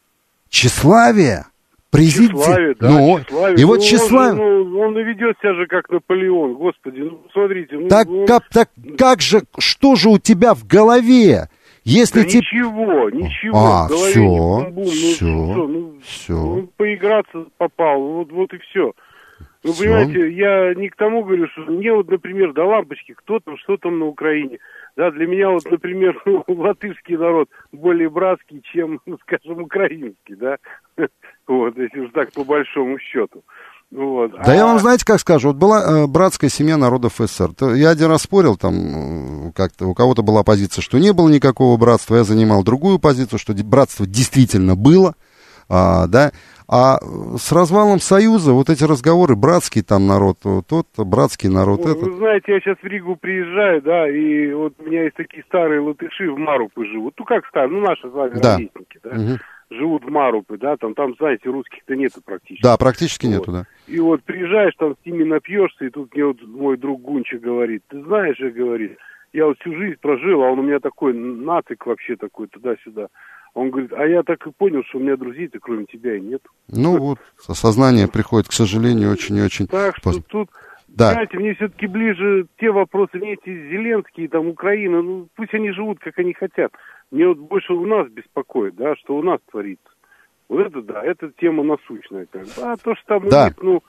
тщеславие, президент... Тщеславие, да, ну, тщеславие. И вот ну, тщеславие... Он, ну, он и ведет себя же как Наполеон, господи, ну, смотрите. Ну, так, он... как, так как же, что же у тебя в голове? Если да те... ничего, ничего. А, в голове все, не бум-бум, ну, все, что, ну, все. Ну, поиграться попал, вот, вот и все. Вы Всё. понимаете, я не к тому говорю, что мне вот, например, до лампочки, кто там, что там на Украине. Да, для меня вот, например, ну, латышский народ более братский, чем, скажем, украинский, да. Вот, если уж так по большому счету. Вот. Да а... я вам, знаете, как скажу, вот была э, братская семья народов СССР. То я один раз спорил, там, э, как-то у кого-то была позиция, что не было никакого братства, я занимал другую позицию, что братство действительно было, а, да. А с развалом Союза вот эти разговоры, братский там народ, тот, братский народ, ну, этот. Вы знаете, я сейчас в Ригу приезжаю, да, и вот у меня есть такие старые латыши в Марупе живут. Ну, как старые, ну, наши с вами да. ровесники, да. Угу. Живут в Марупе, да, там, там, знаете, русских-то нету практически. Да, практически вот. нету, да. И вот приезжаешь, там с ними напьешься, и тут мне вот мой друг Гунча говорит: ты знаешь, я говорит, я вот всю жизнь прожил, а он у меня такой нацик вообще такой, туда-сюда. Он говорит: а я так и понял, что у меня друзей-то кроме тебя и нет. Ну вот, осознание приходит, к сожалению, очень и очень так что поздно. Тут, да. знаете, мне все-таки ближе те вопросы, мне эти Зеленские, там, Украина, ну, пусть они живут, как они хотят. Мне вот больше у нас беспокоит, да, что у нас творится. Вот это, да, это тема насущная. Как бы. А то, что там да. у них, ну...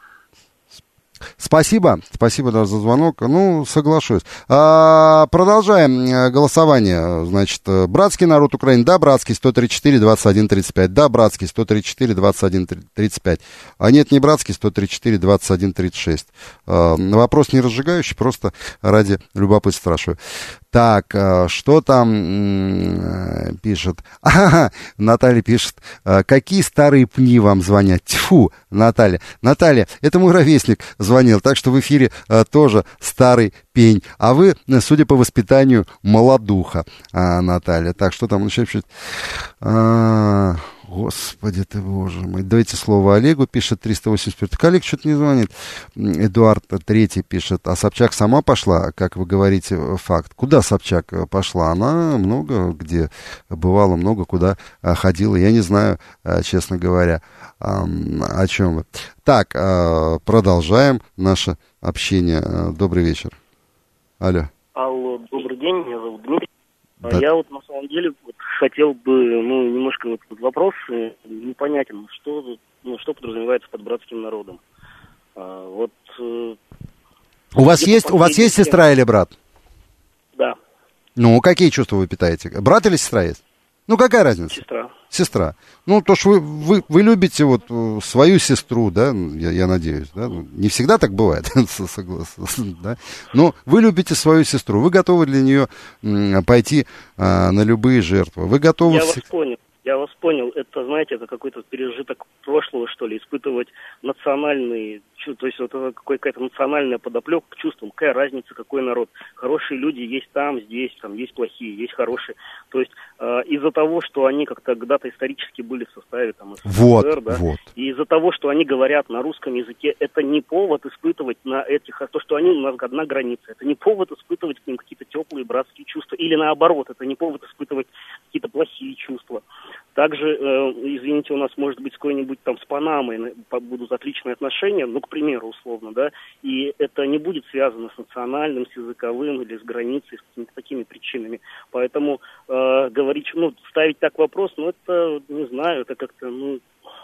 Спасибо, спасибо даже за звонок. Ну, соглашусь. А, продолжаем голосование. Значит, братский народ Украины, да, братский, сто тридцать четыре двадцать один тридцать пять, да, братский, сто тридцать четыре двадцать один тридцать пять, а нет, не братский, сто тридцать четыре двадцать один тридцать шесть. А, вопрос не разжигающий, просто ради любопытства спрашиваю. Так, что там м-м, пишет? Ага, Наталья пишет: какие старые пни вам звонят? Тьфу, Наталья. Наталья, это мой ровесник звонил, так что в эфире а, тоже старый пень. А вы, судя по воспитанию, молодуха, а, Наталья. Так, что там еще пишет? А, господи ты, боже мой. Давайте слово Олегу, пишет триста восемьдесят пять. Так Олег что-то не звонит. Эдуард Третий пишет: а Собчак сама пошла, как вы говорите, факт. Куда Собчак пошла? Она много где бывала, много куда ходила. Я не знаю, честно говоря, о чем вы. Так, продолжаем наше общение. Добрый вечер. Алло. Алло, добрый день, меня зовут Дмитрий. Да. Я вот на самом деле вот хотел бы, ну, немножко вот этот вопрос непонятен, что, ну, что подразумевается под братским народом. А, вот. У вас есть, у вас есть сестра или брат? Да. Ну, какие чувства вы питаете? Брат или сестра есть? Ну, какая разница? Сестра. Сестра. Ну, то, что вы, вы, вы любите вот свою сестру, да, я, я надеюсь, да, не всегда так бывает, согласен, да, но вы любите свою сестру, вы готовы для нее пойти а, на любые жертвы, вы готовы... Я вас понял. Я вас понял, это, знаете, это какой-то пережиток прошлого, что ли, испытывать национальные, то есть вот это какая-то национальная подоплека к чувствам, какая разница, какой народ. Хорошие люди есть там, здесь, там есть плохие, есть хорошие. То есть э, из-за того, что они как-то когда-то исторически были в составе там СССР, вот, да, вот. и из-за того, что они говорят на русском языке, это не повод испытывать на этих, то, что они у нас одна граница, это не повод испытывать к ним какие-то теплые братские чувства, или наоборот, это не повод испытывать какие-то плохие чувства. Также, э, извините, у нас может быть с какой-нибудь там с Панамой будут отличные отношения, ну, к примеру, условно, да, и это не будет связано с национальным, с языковым или с границей, с какими-то такими причинами. Поэтому э, говорить, ну, ставить так вопрос, ну, это, не знаю, это как-то, ну,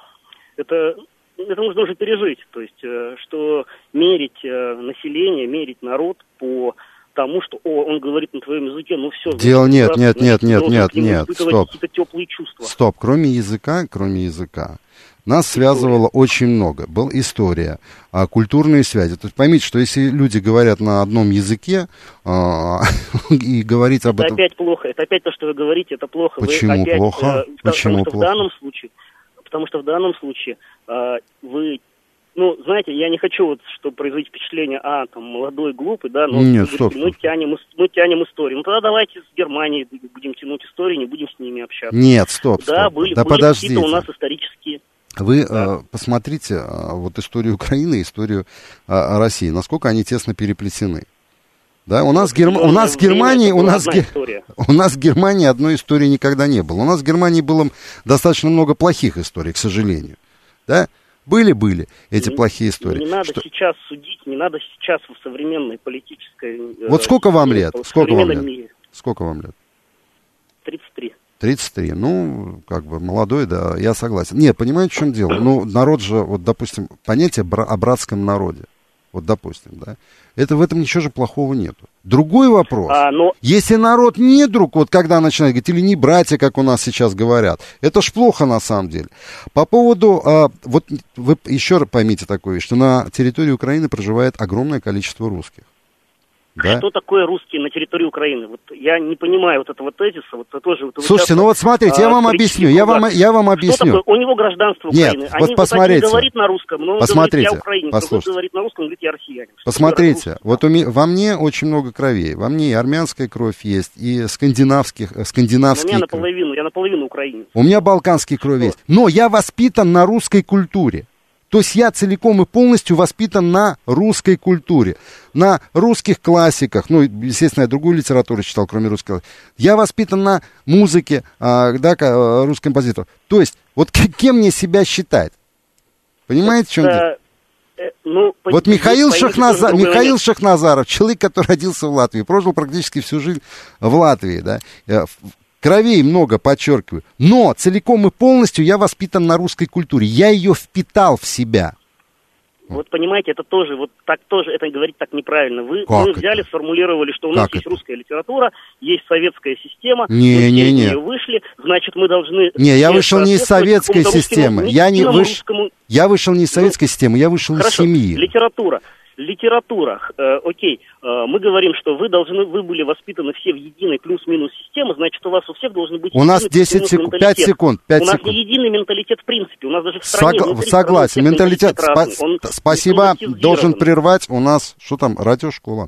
это... Это нужно уже пережить, то есть, э, что мерить э, население, мерить народ по тому, что о, он говорит на твоем языке, ну все. Дело нет, нет, нет, нет, нет, нет, стоп. Какие-то теплые чувства. Стоп, кроме языка, кроме языка, нас связывало очень много. Была история, а, культурные связи. То есть поймите, что если люди говорят на одном языке а, и говорить об это этом... Это опять плохо, это опять то, что вы говорите, это плохо. Почему вы опять, плохо? Э, Почему потому что плохо? в данном случае, потому что в данном случае э, вы... Ну, знаете, я не хочу, вот, чтобы производить впечатление, а, там, молодой, глупый, да, но Нет, вы стоп, говорите, мы, стоп. тянем, мы тянем историю. Ну, тогда давайте с Германией будем тянуть историю, не будем с ними общаться. Нет, стоп, стоп. Да, были, да были подождите. какие-то у нас исторические... Вы да. э, посмотрите э, вот историю Украины, историю э, России, насколько они тесно переплетены. Да, у нас, Герм... у нас в Германии, у нас, Ге... у нас в Германии одной истории никогда не было. У нас в Германии было достаточно много плохих историй, к сожалению. Да? Были-были эти не, плохие истории. Не надо что... сейчас судить, не надо сейчас в современной политической... Вот сколько вам лет? Сколько вам лет? Мире. Сколько вам лет? тридцать три. тридцать три, ну, как бы молодой, да, я согласен. Нет, понимаете, в чем дело? Ну, народ же, вот, допустим, понятие бра- о братском народе, вот, допустим, да, это в этом ничего же плохого нету. Другой вопрос, а, но... если народ не друг, вот когда начинают говорить, или не братья, как у нас сейчас говорят, это ж плохо на самом деле. По поводу, а, вот вы еще раз поймите такое, что на территории Украины проживает огромное количество русских. Да? Что такое русские на территории Украины? Вот я не понимаю вот этого тезиса. Вот тоже, вот Слушайте, сейчас, ну вот смотрите, а, я вам объясню, я вам, я вам объясню. Что такое? У него гражданство Украины. Нет, Они, вот посмотрите. Вот, говорит на русском, но он посмотрите, говорит, я украинец. послушайте. Он говорит на русском, он говорит, я россиянин. Что посмотрите, вот у меня, во мне очень много кровей. Во мне и армянская кровь есть, и скандинавских, скандинавские. У меня наполовину, я наполовину украинец. У меня балканский кровь есть. Но я воспитан на русской культуре. То есть я целиком и полностью воспитан на русской культуре, на русских классиках, ну, естественно, я другую литературу читал, кроме русского. Я воспитан на музыке, а, да, русских композиторов. То есть, вот кем мне себя считать? Понимаете, в чем дело? Ну, вот Михаил, Шахназар, Михаил Шахназаров, человек, который родился в Латвии, прожил практически всю жизнь в Латвии, да, кровей много, подчеркиваю, но целиком и полностью я воспитан на русской культуре, я ее впитал в себя. Вот понимаете, это тоже, вот так тоже, это говорить так неправильно. Вы, вы взяли, это? сформулировали, что у как нас это? есть русская литература, есть советская система, не, мы не, из не. нее вышли, значит, мы должны... Не, я вышел не из советской системы, я, не выш... русскому... я вышел не из советской ну, системы, я вышел хорошо, из семьи. Литература. Литература, э, окей, э, мы говорим, что вы должны, вы были воспитаны все в единой плюс-минус системе, значит, у вас у всех должен быть... У нас десять секунд, пять секунд, пять секунд. У нас секунд. не единый менталитет в принципе, у нас даже в стране... Сог... Согласен, менталитет, менталитет спа... Он спасибо, должен прервать, у нас, что там, радиошкола.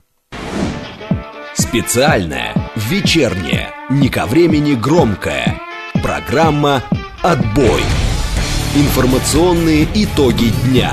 Специальная, вечерняя, не ко времени громкая. Программа «Отбой». Информационные итоги дня.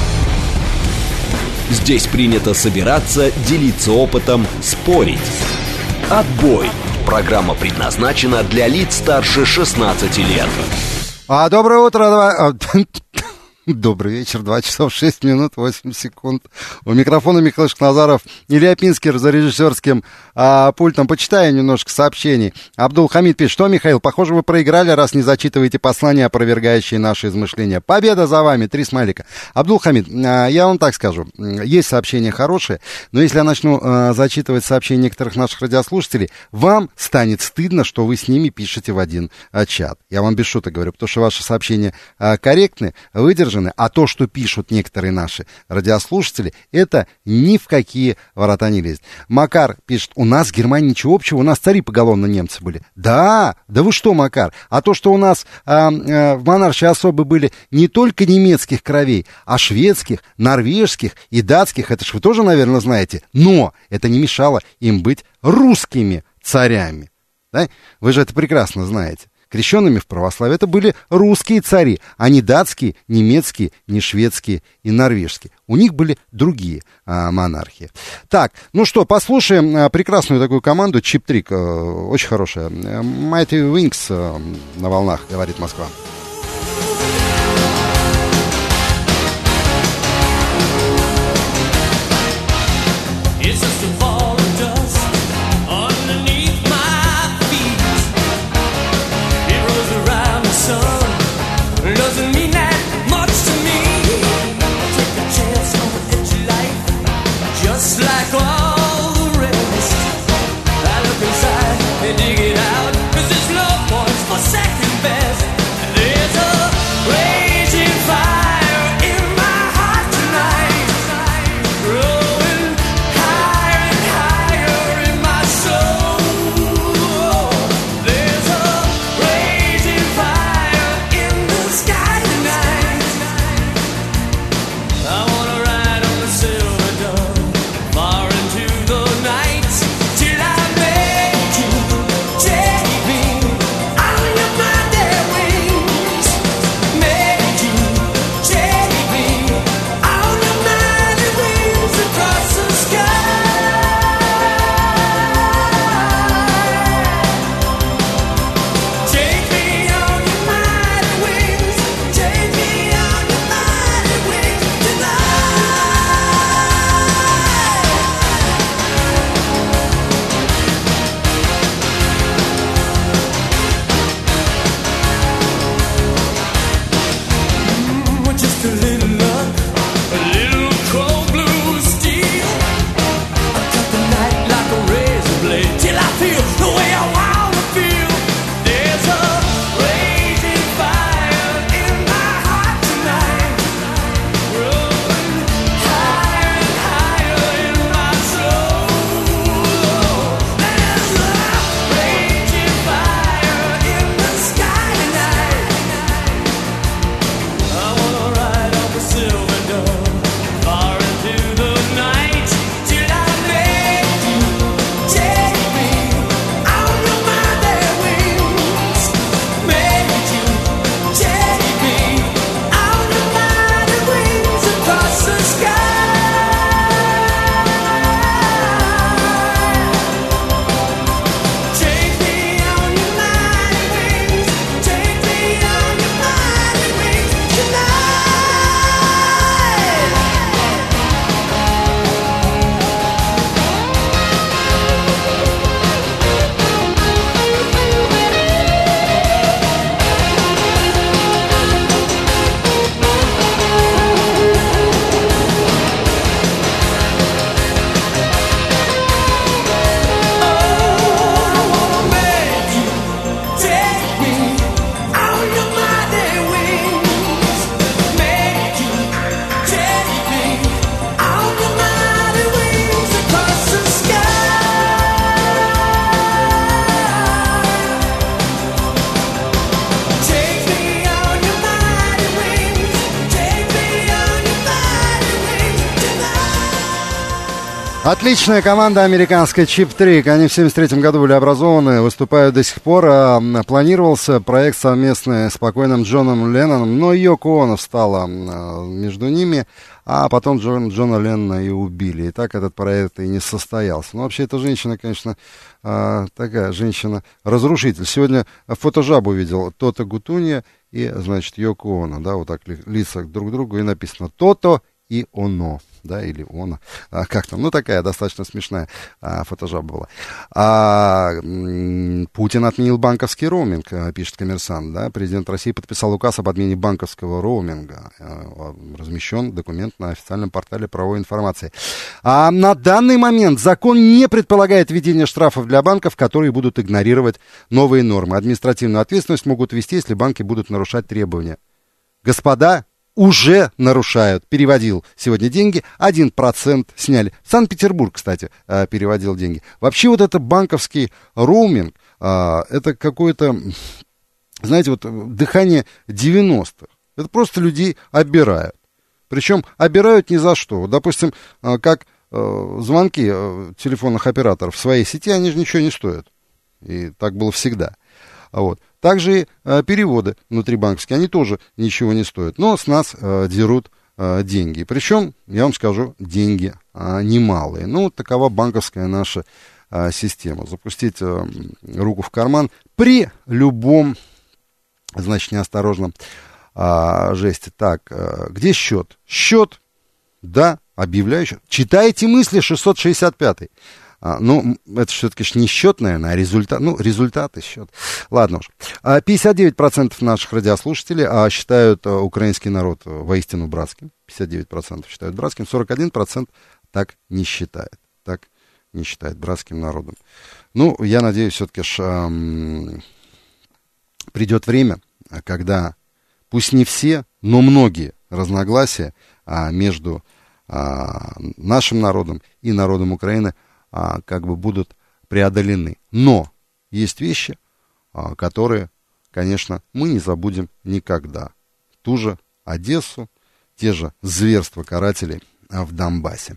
Здесь принято собираться, делиться опытом, спорить. «Отбой». Программа предназначена для лиц старше шестнадцати лет. А, доброе утро. Два... Добрый вечер, два часов шесть минут восемь секунд. У микрофона Михаил Шахназаров, Илья Пинскер за режиссерским а, пультом. Почитаю немножко сообщений. Абдул-Хамид пишет: что, Михаил, похоже, вы проиграли, раз не зачитываете послания, опровергающие наши измышления. Победа за вами, три смайлика. Абдул-Хамид, а, я вам так скажу, есть сообщения хорошие, но если я начну а, зачитывать сообщения некоторых наших радиослушателей, вам станет стыдно, что вы с ними пишете в один а, чат. Я вам без шуток говорю, потому что ваши сообщения а, корректны, выдержаны. А то, что пишут некоторые наши радиослушатели, это ни в какие ворота не лезет. Макар пишет: у нас в Германии ничего общего, у нас цари поголовно немцы были. Да, да вы что, Макар? А то, что у нас а, а, в монаршей особы были не только немецких кровей, а шведских, норвежских и датских, это ж вы тоже, наверное, знаете. Но это не мешало им быть русскими царями. Да? Вы же это прекрасно знаете. Крещенными в православие это были русские цари, а не датские, немецкие, не шведские и норвежские. У них были другие а, монархии. Так, ну что, послушаем а, прекрасную такую команду, Чип-трик, а, очень хорошая. Mighty Wings а, на волнах, говорит Москва. Отличная команда американская Чип-трик. Они в семьдесят третьем году были образованы, выступают до сих пор. А, планировался проект совместный с покойным Джоном Ленноном, но Йоко Оно встала а, между ними, а потом Джон, Джона Леннона и убили. И так этот проект и не состоялся. Но вообще эта женщина, конечно, а, такая женщина-разрушитель. Сегодня фотожабу видел Тото Гутунья и, значит, Йоко Оно. Да, вот так лица друг к другу и написано «Тото» и «Оно». Да, или он, а, как там, ну, такая достаточно смешная а, фотожаба была. А, м- Путин отменил банковский роуминг, а, пишет Коммерсант, да, президент России подписал указ об отмене банковского роуминга, а, размещен документ на официальном портале правовой информации. А на данный момент закон не предполагает введение штрафов для банков, которые будут игнорировать новые нормы. Административную ответственность могут ввести, если банки будут нарушать требования. Господа, уже нарушают. Переводил сегодня деньги, один процент сняли. Санкт-Петербург, кстати, переводил деньги. Вообще вот это банковский роуминг, это какое-то, знаете, вот дыхание девяностых. Это просто людей обирают. Причем обирают ни за что. Допустим, как звонки телефонных операторов в своей сети, они же ничего не стоят. И так было всегда. Вот. Также и э, переводы внутрибанковские, они тоже ничего не стоят. Но с нас э, дерут э, деньги. Причем, я вам скажу, деньги э, немалые. Ну, такова банковская наша э, система. Запустить э, руку в карман при любом, значит, неосторожном э, жесте. Так, э, где счет? Счет, да, объявляю счет. Читайте мысли, шестьсот шестьдесят пятый. А, ну, это все-таки не счет, наверное, а результат. Ну, результаты, счет. Ладно уж. пятьдесят девять процентов наших радиослушателей а, считают а, украинский народ воистину братским. пятьдесят девять процентов считают братским. сорок один процент так не считает. Так не считает братским народом. Ну, я надеюсь, все-таки ж, эм, придет время, когда, пусть не все, но многие разногласия а, между а, нашим народом и народом Украины А, как бы будут преодолены. Но есть вещи, а, которые, конечно, мы не забудем никогда. Ту же Одессу, те же зверства карателей а, в Донбассе.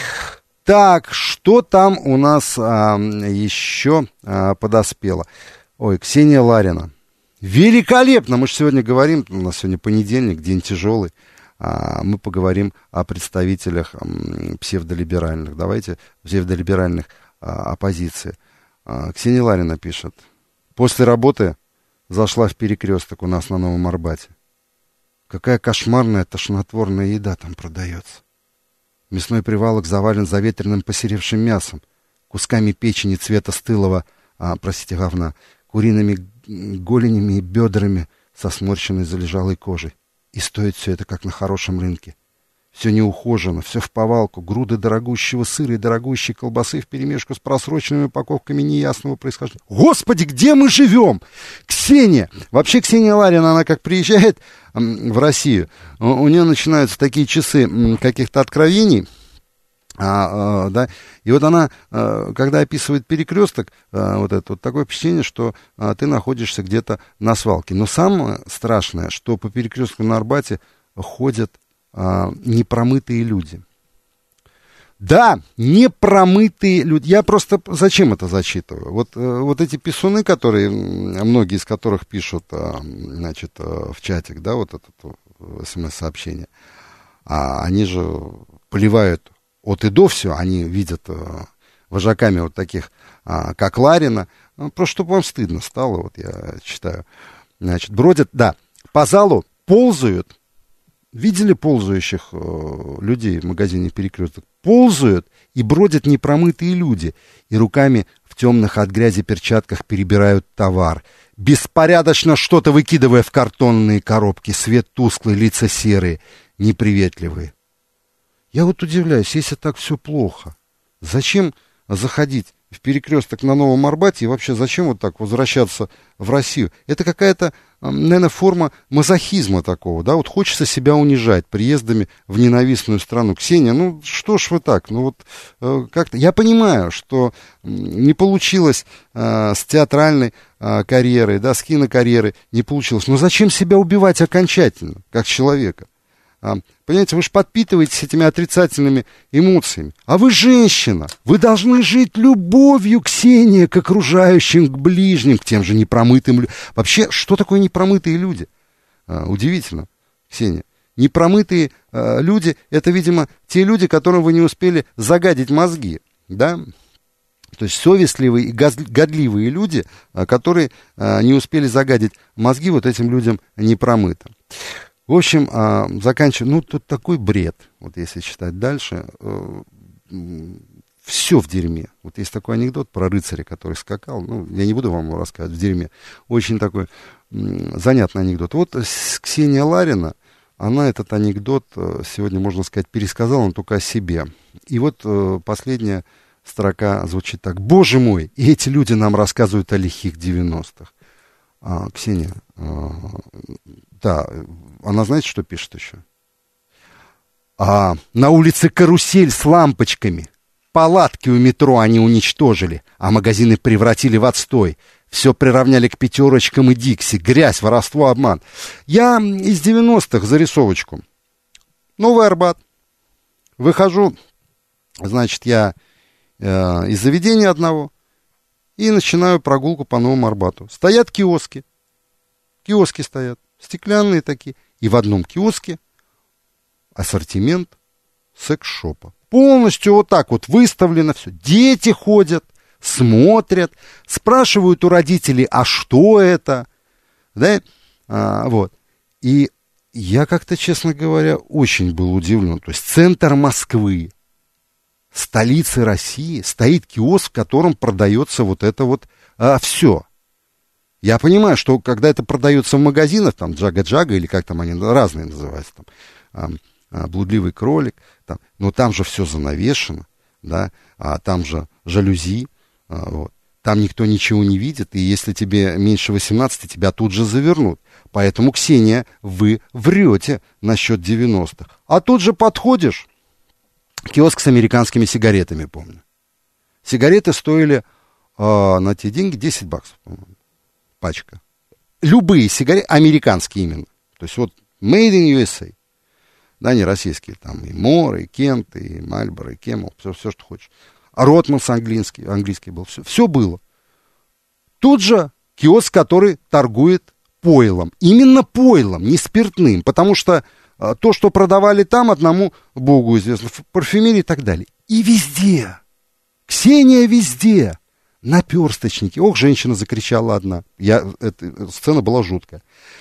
Так, что там у нас а, еще а, подоспело? Ой, Ксения Ларина. Великолепно! Мы же сегодня говорим, у нас сегодня понедельник, день тяжелый. Мы поговорим о представителях псевдолиберальных. Давайте псевдолиберальных а, оппозиции. А, Ксения Ларина пишет. После работы зашла в перекресток у нас на Новом Арбате. Какая кошмарная тошнотворная еда там продается. Мясной прилавок завален заветренным посеревшим мясом, кусками печени цвета стылого, а, простите, говна, куриными голенями и бедрами со сморщенной залежалой кожей. И стоит все это, как на хорошем рынке. Все неухожено, все в повалку, груды дорогущего сыра и дорогущей колбасы вперемешку с просроченными упаковками неясного происхождения. Господи, где мы живем? Ксения! Вообще, Ксения Ларина, она как приезжает в Россию, у нее начинаются такие часы каких-то откровений. А, а, да, и вот она, а, когда описывает перекресток, а, вот это вот такое впечатление, что а, ты находишься где-то на свалке. Но самое страшное, что по перекрестку на Арбате ходят а, непромытые люди. Да, непромытые люди. Я просто зачем это зачитываю? Вот, а, вот эти писуны, которые, многие из которых пишут, а, значит, а, в чатик, да, вот это смс-сообщение, а, они же поливают от и до все, они видят э, вожаками вот таких, э, как Ларина. Ну, просто чтобы вам стыдно стало, вот я читаю. Значит, бродят, да, по залу ползают. Видели ползающих э, людей в магазине «Перекресток»? Ползают и бродят непромытые люди. И руками в темных от грязи перчатках перебирают товар. Беспорядочно что-то выкидывая в картонные коробки. Свет тусклый, лица серые, неприветливые. Я вот удивляюсь, если так все плохо, зачем заходить в перекресток на Новом Арбате и вообще зачем вот так возвращаться в Россию? Это какая-то, наверное, форма мазохизма такого, да, вот хочется себя унижать приездами в ненавистную страну. Ксения, ну что ж вы так, ну вот э, как-то, я понимаю, что не получилось э, с театральной э, карьерой, да, с кинокарьерой не получилось, но зачем себя убивать окончательно, как человека? Понимаете, вы же подпитываетесь этими отрицательными эмоциями. А вы женщина. Вы должны жить любовью, Ксения, к окружающим, к ближним, к тем же непромытым людям. Вообще, что такое непромытые люди? А, удивительно, Ксения. Непромытые а, люди, это, видимо, те люди, которым вы не успели загадить мозги, да? То есть совестливые и годливые люди, а, которые а, не успели загадить мозги вот этим людям непромытым. В общем, а, заканчиваю, ну, тут такой бред, вот если читать дальше, э, все в дерьме. Вот есть такой анекдот про рыцаря, который скакал, ну, я не буду вам его рассказывать, в дерьме. Очень такой м, занятный анекдот. Вот Ксения Ларина, она этот анекдот сегодня, можно сказать, пересказала, но только о себе. И вот э, последняя строка звучит так. Боже мой, и эти люди нам рассказывают о лихих девяностых. А, Ксения, а, да, она знаете, что пишет еще? А, на улице карусель с лампочками. Палатки у метро они уничтожили, а магазины превратили в отстой. Все приравняли к пятерочкам и Дикси. Грязь, воровство, обман. Я из девяностых зарисовочку. Новый Арбат. Выхожу, значит, я э, из заведения одного. и начинаю прогулку по Новому Арбату. Стоят киоски. Киоски стоят, стеклянные такие. И в одном киоске ассортимент секс-шопа. Полностью вот так вот выставлено все. Дети ходят, смотрят, спрашивают у родителей, а что это? Да? А, вот. И я как-то, честно говоря, очень был удивлен. То есть центр Москвы, столицы России, стоит киоск, в котором продается вот это вот а, все. Я понимаю, что когда это продается в магазинах, там Джага-Джага или как там они разные называются, там, а, а, блудливый кролик, там, но там же все занавешено, да, а там же жалюзи, а, вот. Там никто ничего не видит, и если тебе меньше восемнадцати, тебя тут же завернут. Поэтому, Ксения, вы врете насчет девяностых. А тут же подходишь, киоск с американскими сигаретами, помню. Сигареты стоили э, на те деньги десять баксов, по-моему, пачка. Любые сигареты, американские именно. То есть вот Made in ю эс эй. Да, не российские, там и Мор, и Кент, и Мальборо, и Кемел, все, все, что хочешь. А Ротманс английский, английский был, все, все было. Тут же киоск, который торгует пойлом. Именно пойлом, не спиртным, потому что а, то, что продавали там, одному богу известно, парфюмерии и так далее. И везде, Ксения, везде, наперсточники. Ох, женщина закричала одна. Я, эта сцена была жуткая.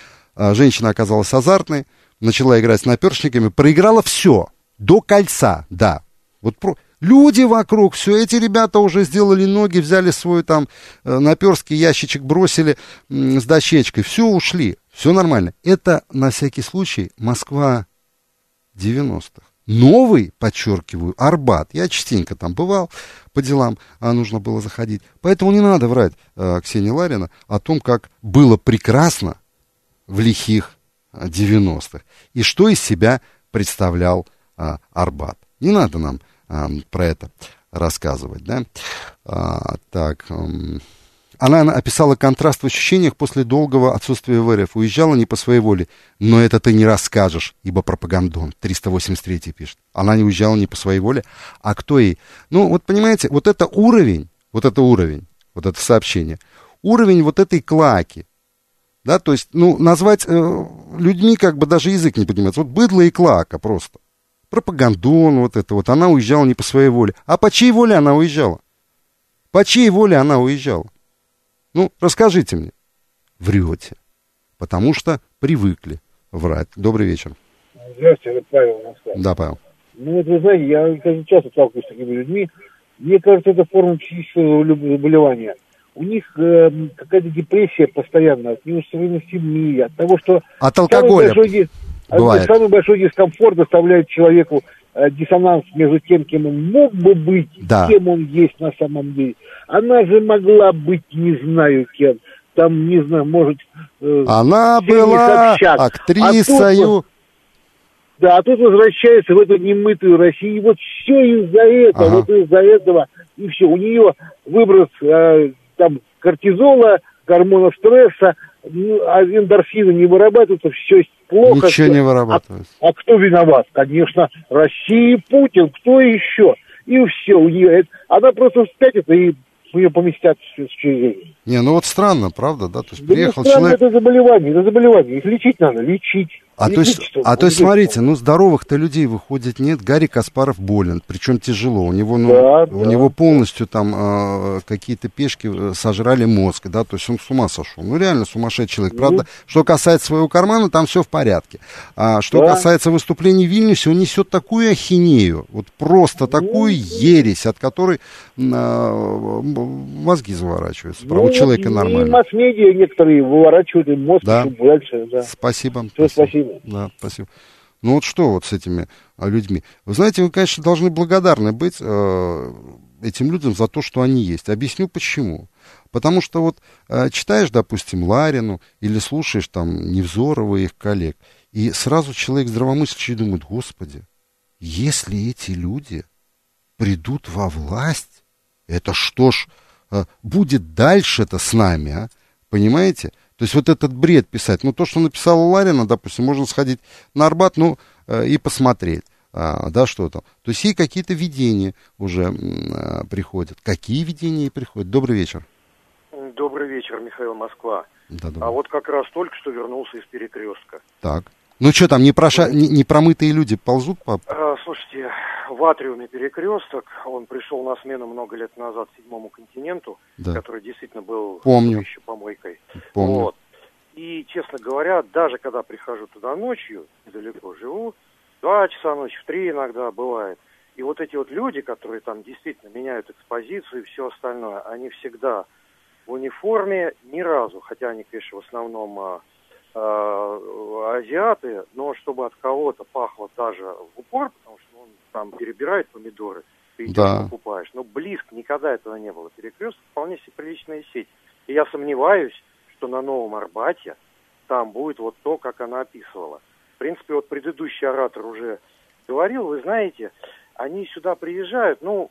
А, женщина оказалась азартной, начала играть с наперсточниками, проиграла все, до кольца, да. Вот про... Люди вокруг, все, эти ребята уже сделали ноги, взяли свой там э, наперстский ящичек, бросили э, с дощечкой, все, ушли, все нормально. Это, на всякий случай, Москва девяностых. Новый, подчеркиваю, Арбат. Я частенько там бывал по делам, а нужно было заходить. Поэтому не надо врать, э, Ксения Ларина, о том, как было прекрасно в лихих девяностых. И что из себя представлял э, Арбат. Не надо нам а, про это рассказывать, да. А, так, um, она описала контраст в ощущениях после долгого отсутствия в эр эф. Уезжала не по своей воле, но это ты не расскажешь, ибо пропагандон. триста восемьдесят три пишет. Она не уезжала не по своей воле, а кто ей? Ну, вот понимаете, вот это уровень, вот это уровень, вот это сообщение, уровень вот этой клаки, да, то есть, ну, назвать э, людьми как бы даже язык не поднимается. Вот быдло и клака просто. Пропагандон, вот это вот, она уезжала не по своей воле. А по чьей воле она уезжала? По чьей воле она уезжала? Ну, расскажите мне. Врете. Потому что привыкли врать. Добрый вечер. Здравствуйте, это Павел Москва. Да, Павел. Ну, вот вы знаете, я кажется, часто сталкиваюсь с такими людьми. Мне кажется, это форма психического заболевания. У них э, какая-то депрессия постоянно от неусвоенности, от того, что... От алкоголя. Бывает. Самый большой дискомфорт доставляет человеку э, диссонанс между тем, кем он мог бы быть, да. кем он есть на самом деле. Она же могла быть не знаю кем. Там, не знаю, может... Э, Она была актрисой. А тут, да, а тут возвращается в эту немытую Россию. И вот все из-за этого, ага. вот из-за этого. И все, у нее выброс э, там кортизола, гормонов стресса, а эндорфины не вырабатываются, все плохо. Ничего не вырабатывается. А, а кто виноват? Конечно, Россия и Путин, кто еще? И все, у нее, она просто вспятит, и ее поместят в учреждение. Не, ну вот странно, правда, да? То есть да приехал странно, человек... это заболевание, это заболевание, их лечить надо, лечить. А то есть, а то есть смотрите, ну здоровых-то людей выходит нет. Гарри Каспаров болен, причем тяжело. У него, ну, да, у да. него полностью там э, какие-то пешки сожрали мозг, да, то есть он с ума сошел. Ну реально сумасшедший человек. Правда, mm-hmm. что касается своего кармана, там все в порядке. А что да. касается выступлений в Вильнюсе, он несет такую ахинею, вот просто такую mm-hmm. ересь, от которой э, мозги заворачиваются. Ну, у человека и, нормально. И масс-медиа некоторые выворачивают им мозг да. еще дальше. Да. Спасибо. Все, спасибо. спасибо. Да, спасибо. Ну вот что вот с этими а, людьми? Вы знаете, вы, конечно, должны благодарны быть э, этим людям за то, что они есть. Объясню почему. Потому что вот э, читаешь, допустим, Ларину или слушаешь там Невзорова и их коллег, и сразу человек здравомыслящий думает: Господи, если эти люди придут во власть, это что ж э, будет дальше-то с нами, а? Понимаете? То есть вот этот бред писать, ну то, что написала Ларина, допустим, можно сходить на Арбат, ну э, и посмотреть, а, да, что там. То есть ей какие-то видения уже а, приходят. Какие видения ей приходят? Добрый вечер. вечер, Михаил, Москва. Да, а вот как раз только что вернулся из Перекрестка. Так. Ну что там, не, проша... не, не промытые люди ползут по... А, слушайте, в атриуме Перекресток, он пришел на смену много лет назад седьмому континенту, да. который действительно был Помню. еще помойкой. Помню. Вот. И, честно говоря, даже когда прихожу туда ночью, недалеко живу, два часа ночи, в три иногда бывает, и вот эти вот люди, которые там действительно меняют экспозицию и все остальное, они всегда в униформе ни разу, хотя они, конечно, в основном а, а, азиаты, но чтобы от кого-то пахло даже в упор, потому что он там перебирает помидоры, ты идешь, да. покупаешь. Но близко никогда этого не было. Перекресток вполне себе приличная сеть. И я сомневаюсь, что на Новом Арбате там будет вот то, как она описывала. В принципе, вот предыдущий оратор уже говорил, вы знаете, они сюда приезжают, ну,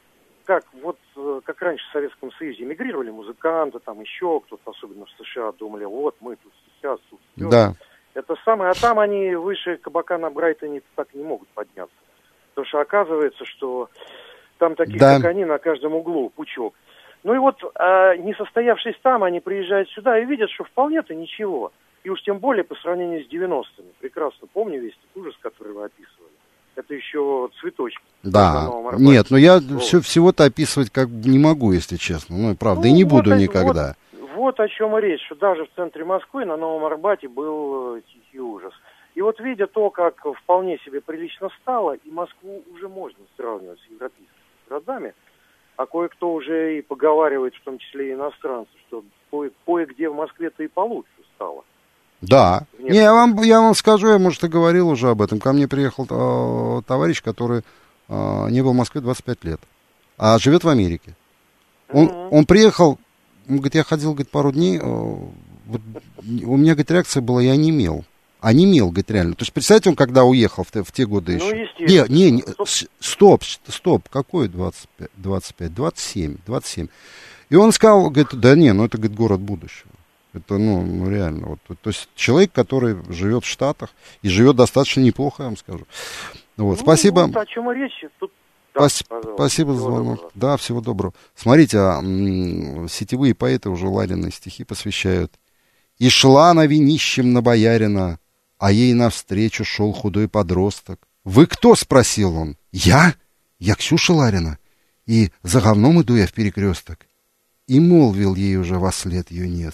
как вот, как раньше в Советском Союзе эмигрировали музыканты, там еще кто-то, особенно в США, думали, вот мы тут сейчас, тут все. Да. Это самое, а там они выше кабака на Брайтоне так не могут подняться. Потому что оказывается, что там таких, да. как они, на каждом углу пучок. Ну и вот, а, не состоявшись там, они приезжают сюда и видят, что вполне-то ничего. И уж тем более по сравнению с девяностыми. Прекрасно помню весь этот ужас, который вы описывали. Это еще цветочки. Да, нет, но я вот. все, всего-то описывать как бы не могу, если честно. Ну, правда, ну, и не вот буду это, никогда. Вот, вот о чем и речь, что даже в центре Москвы на Новом Арбате был тихий ужас. И вот видя то, как вполне себе прилично стало, и Москву уже можно сравнивать с европейскими городами, а кое-кто уже и поговаривает, в том числе и иностранцы, что кое- кое-где в Москве-то и получше стало. Да. Не, я вам, я вам скажу, я, может, и говорил уже об этом. Ко мне приехал э, товарищ, который э, не был в Москве двадцать пять лет, а живет в Америке. Он, mm-hmm. он приехал, он говорит, я ходил, говорит, пару дней, э, вот, у меня, говорит, реакция была, я онемел. Онемел, говорит, реально. То есть, представьте, он когда уехал в те, в те годы еще. Ну, естественно. Не, не, не, стоп, стоп, какой двадцать пять, двадцать пять, двадцать семь, двадцать семь. И он сказал, говорит, да не, ну это, говорит, город будущего. Это, ну, ну реально. Вот, то есть человек, который живет в Штатах и живет достаточно неплохо, я вам скажу. Вот, ну, спасибо. Вот о чем и речь. Тут... Спас... Да, спасибо за звонок. Доброго. Да, всего доброго. Смотрите, а, м- сетевые поэты уже Ларины стихи посвящают. И шла она винищем на боярина, а ей навстречу шел худой подросток. «Вы кто?» — спросил он. «Я? Я Ксюша Ларина, и за говном иду я в Перекресток». И молвил ей уже вослед юнец.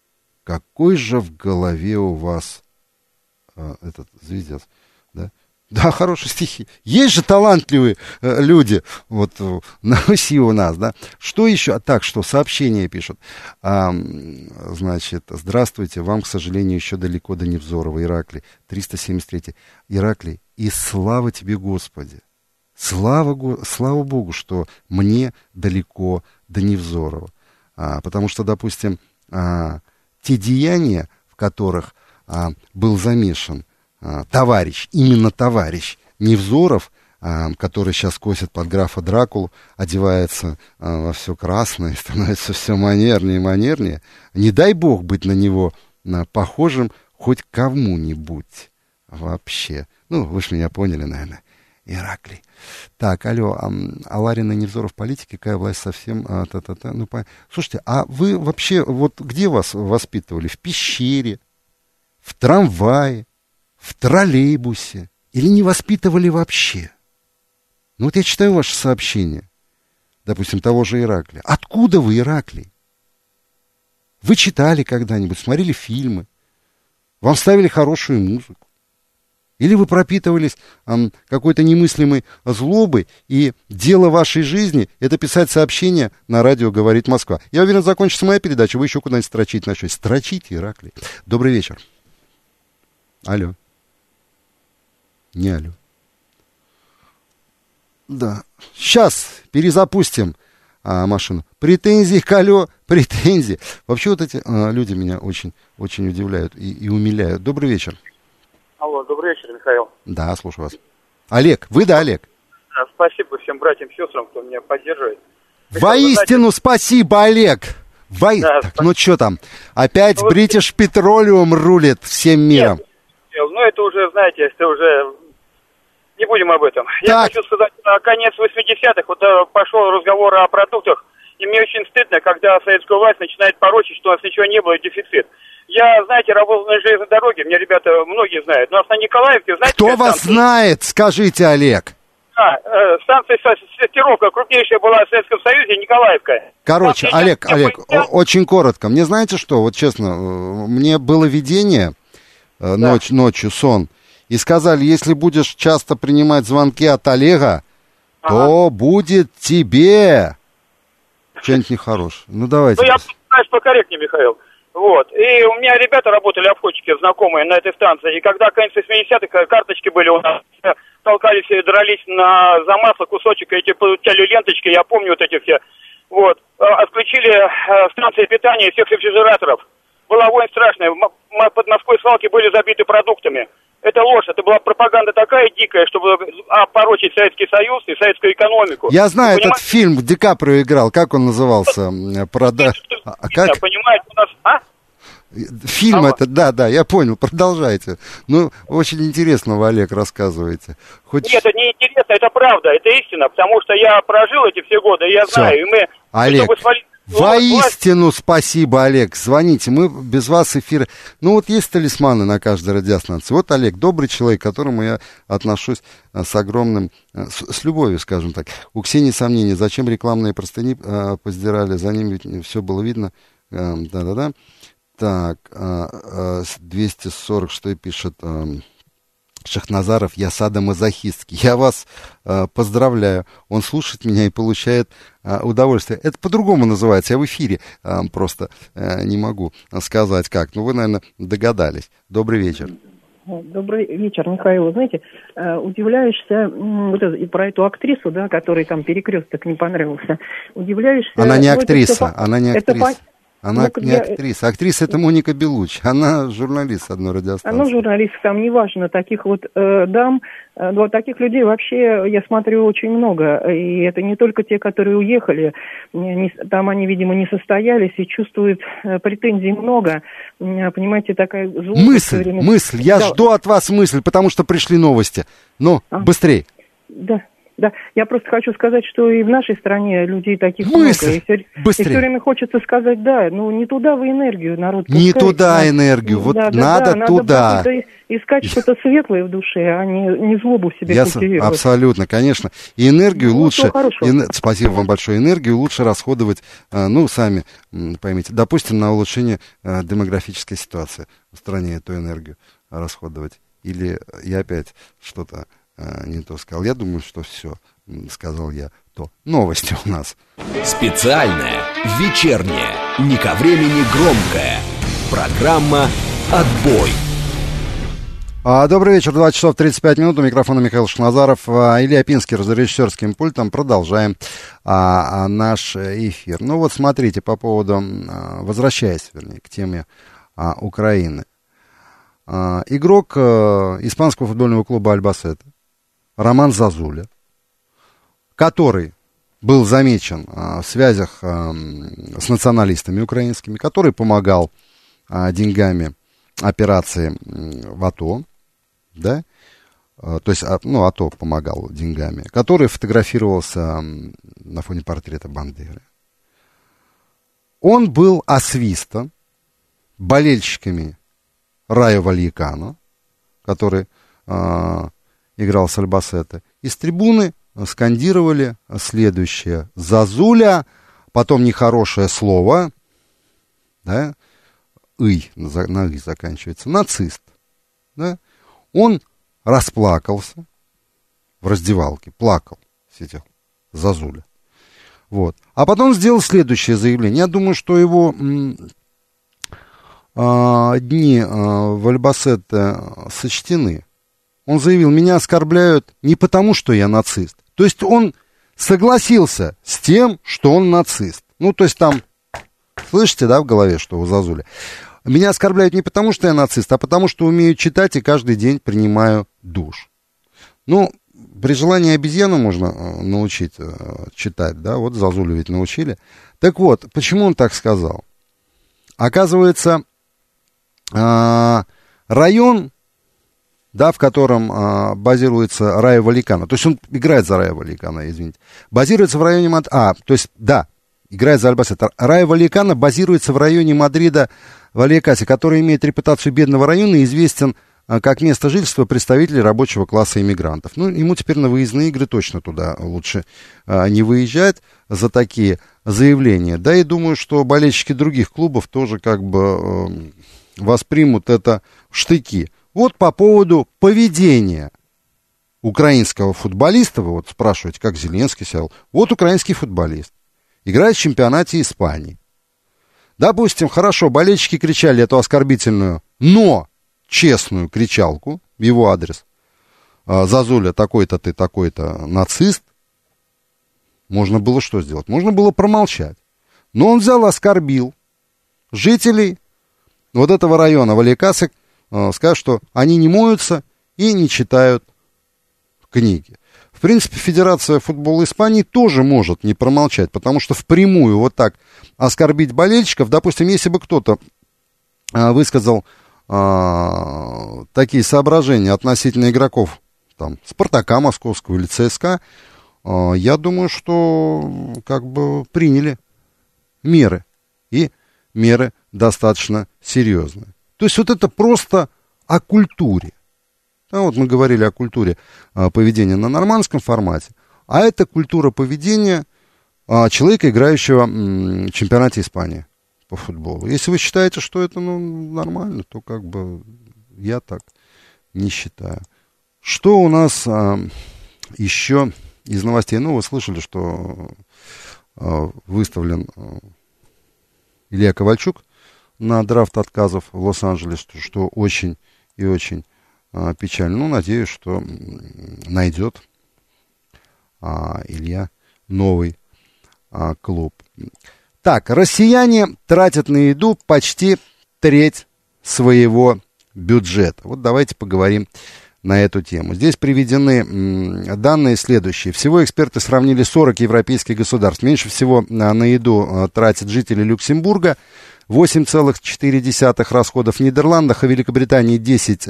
Какой же в голове у вас а, этот звездец, да? Да, хорошие стихи. Есть же талантливые э, люди вот на Руси у нас, да? Что еще? Так, что сообщения пишут. А, значит, здравствуйте, вам, к сожалению, еще далеко до Невзорова, Ираклий. триста семьдесят три. Ираклий, и слава тебе, Господи. Слава, слава Богу, что мне далеко до Невзорова. А, потому что, допустим, а, те деяния, в которых а, был замешан а, товарищ, именно товарищ Невзоров, а, который сейчас косит под графа Дракулу, одевается а, во все красное, становится все манернее и манернее, не дай бог быть на него а, похожим хоть кому-нибудь вообще. Ну, вы ж меня поняли, наверное. Ираклий. Так, алло, а, а Ларина и Невзоров в политике, какая власть совсем... А, та-та-та, ну, по... Слушайте, а вы вообще, вот где вас воспитывали? В пещере, в трамвае, в троллейбусе? Или не воспитывали вообще? Ну, вот я читаю ваше сообщение, допустим, того же Ираклия. Откуда вы, Ираклий? Вы читали когда-нибудь, смотрели фильмы? Вам ставили хорошую музыку? Или вы пропитывались эм, какой-то немыслимой злобой, и дело вашей жизни — это писать сообщения на радио «Говорит Москва». Я уверен, закончится моя передача, вы еще куда-нибудь строчить начнете. Строчите, Ираклий. Добрый вечер. Алло. Не алло. Да. Сейчас перезапустим а, машину. Претензии к алло, претензии. Вообще вот эти а, люди меня очень, очень удивляют и, и умиляют. Добрый вечер. Алло, добрый вечер, Михаил. Да, слушаю вас. Олег, вы да, Олег? Да, спасибо всем братьям и сестрам, кто меня поддерживает. Воистину знаете... спасибо, Олег. Во... Да, так, ну что там, опять ну, British вот... Petroleum рулит всем миром? Нет, ну это уже, знаете, это уже... Не будем об этом. Так. Я хочу сказать, на конец восьмидесятых вот пошел разговор о продуктах И мне очень стыдно, когда советская власть начинает порочить, что у нас ничего не было, дефицит. Я, знаете, работал на железной дороге, меня ребята многие знают. У нас на Николаевке, знаете... Кто вас станция? Знает, скажите, Олег. А, э, станция сортировка, крупнейшая была в Советском Союзе, Николаевка. Короче, там, Олег, я, Олег, я... очень коротко. Мне знаете что, вот честно, мне было видение э, да. ночь, ночью, сон, и сказали, если будешь часто принимать звонки от Олега, ага. то будет тебе что-нибудь нехорошее. Ну, давайте. Ну, я постараюсь покорректнее, Михаил. Вот. И у меня ребята работали, обходчики, знакомые на этой станции. И когда в конце восьмидесятых карточки были у нас, толкались и дрались на, за масло кусочек, эти получали ленточки, я помню вот эти все. Вот. Отключили станции питания всех рефрижераторов. Была вонь страшная. Под Москвой свалки были забиты продуктами. Это ложь, это была пропаганда такая дикая, чтобы опорочить Советский Союз и советскую экономику. Я знаю этот фильм, Ди Каприо играл, как он назывался? Прода... А, как? Понимаете, у нас... А? Фильм Алло. этот, да, да, я понял, продолжайте. Ну, очень интересно вы, Олег, рассказываете. Хоть... Нет, это не интересно, это правда, это истина, потому что я прожил эти все годы, и я Всё. знаю, и мы... Олег, чтобы свалить... воистину власть... спасибо, Олег, звоните, мы без вас эфир... Ну, вот есть талисманы на каждой радиостанции. Вот Олег, добрый человек, к которому я отношусь с огромным... С, с любовью, скажем так. У Ксении сомнения, зачем рекламные простыни э, поздирали, за ним ведь все было видно. Э, да-да-да. Так, двести сорок, что пишет Шахназаров, я садомазохистский. Я вас поздравляю. Он слушает меня и получает удовольствие. Это по-другому называется. Я в эфире просто не могу сказать как. Ну, вы, наверное, догадались. Добрый вечер. Добрый вечер, Михаил. Вы знаете, удивляешься, вот это, и про эту актрису, да, которой там перекресток не понравился. Удивляешься. Она не ну, актриса, это, она не актриса. Это, Она ну, не я... актриса. Актриса это Моника Белуччи. Она журналист одной радиостанции. Она журналист, там неважно, таких вот э, дам, э, вот таких людей вообще, я смотрю, очень много. И это не только те, которые уехали, не, там они, видимо, не состоялись и чувствуют э, претензий много. Понимаете, такая злоба. Мысль, время... мысль. Я да. жду от вас мысль, потому что пришли новости. Ну, а? быстрей. Да. Да, я просто хочу сказать, что и в нашей стране людей таких Мысль. много. И все, и все время хочется сказать, да, ну не туда вы энергию, народ пускает. Не туда надо, энергию, вот да, надо да, туда. Надо искать что-то светлое в душе, а не, не злобу в себе я культивировать. Абсолютно, конечно. И энергию ну, лучше, эн... спасибо вам большое, энергию лучше расходовать, ну, сами поймите, допустим, на улучшение демографической ситуации в стране эту энергию расходовать. Или я опять что-то не то сказал. Я думаю, что все, сказал я, то. Новости у нас. Специальная, вечерняя, не ко времени громкая. Программа «Отбой». А, добрый вечер, два часов тридцать пять минут. У микрофона Михаил Шахназаров, а, Илья Пинскер за режиссерским пультом. Продолжаем а, а, наш эфир. Ну вот смотрите, по поводу, а, возвращаясь, вернее, к теме а, Украины. А, игрок а, испанского футбольного клуба «Альбасете» Роман Зазуля, который был замечен а, в связях а, с националистами украинскими, который помогал а, деньгами операции в АТО, да, а, то есть, а, ну, АТО помогал деньгами, который фотографировался а, на фоне портрета Бандеры. Он был освистан болельщиками Райо Вальекано, который а, играл с Альбасете, и с трибуны скандировали следующее. Зазуля, потом нехорошее слово, да, «ый», на «ый» заканчивается, нацист. Да? Он расплакался в раздевалке, плакал, сидел, Зазуля. Вот. А потом сделал следующее заявление. Я думаю, что его м- а, дни а, в Альбасете сочтены. Он заявил, меня оскорбляют не потому, что я нацист. То есть он согласился с тем, что он нацист. Ну, то есть там, слышите, да, в голове, что у Зазуля. Меня оскорбляют не потому, что я нацист, а потому, что умею читать и каждый день принимаю душ. Ну, при желании обезьяну можно научить читать, да, вот Зазулю ведь научили. Так вот, почему он так сказал? Оказывается, район, да, в котором а, базируется Райо Вальекано, то есть он играет за Райо Вальекано, извините, базируется в районе Мат... А, то есть, да, играет за Альбасет. Райо Вальякано базируется в районе Мадрида Вальякасе, который имеет репутацию бедного района и известен как место жительства представителей рабочего класса иммигрантов. Ну, ему теперь на выездные игры точно туда лучше а, не выезжать за такие заявления. Да и думаю, что болельщики других клубов тоже как бы э, воспримут это в штыки. Вот по поводу поведения украинского футболиста, вы вот спрашиваете, как Зеленский сел. Вот украинский футболист играет в чемпионате Испании. Допустим, хорошо, болельщики кричали эту оскорбительную, но честную кричалку в его адрес. Зазуля, такой-то ты, такой-то нацист. Можно было что сделать? Можно было промолчать. Но он взял, оскорбил жителей вот этого района Вальякасы, сказав, что они не моются и не читают книги. В принципе, Федерация футбола Испании тоже может не промолчать, потому что впрямую вот так оскорбить болельщиков, допустим, если бы кто-то высказал а, такие соображения относительно игроков там, Спартака Московского или ЦСКА, а, я думаю, что как бы приняли меры, и меры достаточно серьезные. То есть вот это просто о культуре. А вот мы говорили о культуре а, поведения на нормандском формате, а это культура поведения а, человека, играющего м, в чемпионате Испании по футболу. Если вы считаете, что это ну, нормально, то как бы я так не считаю. Что у нас а, еще из новостей? Ну, вы слышали, что а, выставлен а, Илья Ковальчук на драфт отказов в Лос-Анджелес, что, что очень и очень а, печально. Ну, надеюсь, что найдет а, Илья новый а, клуб. Так, россияне тратят на еду почти треть своего бюджета. Вот давайте поговорим на эту тему. Здесь приведены м, данные следующие. Всего эксперты сравнили сорок европейских государств. Меньше всего а, на еду а, тратят жители Люксембурга. восемь целых четыре десятых расходов в Нидерландах, а в Великобритании десять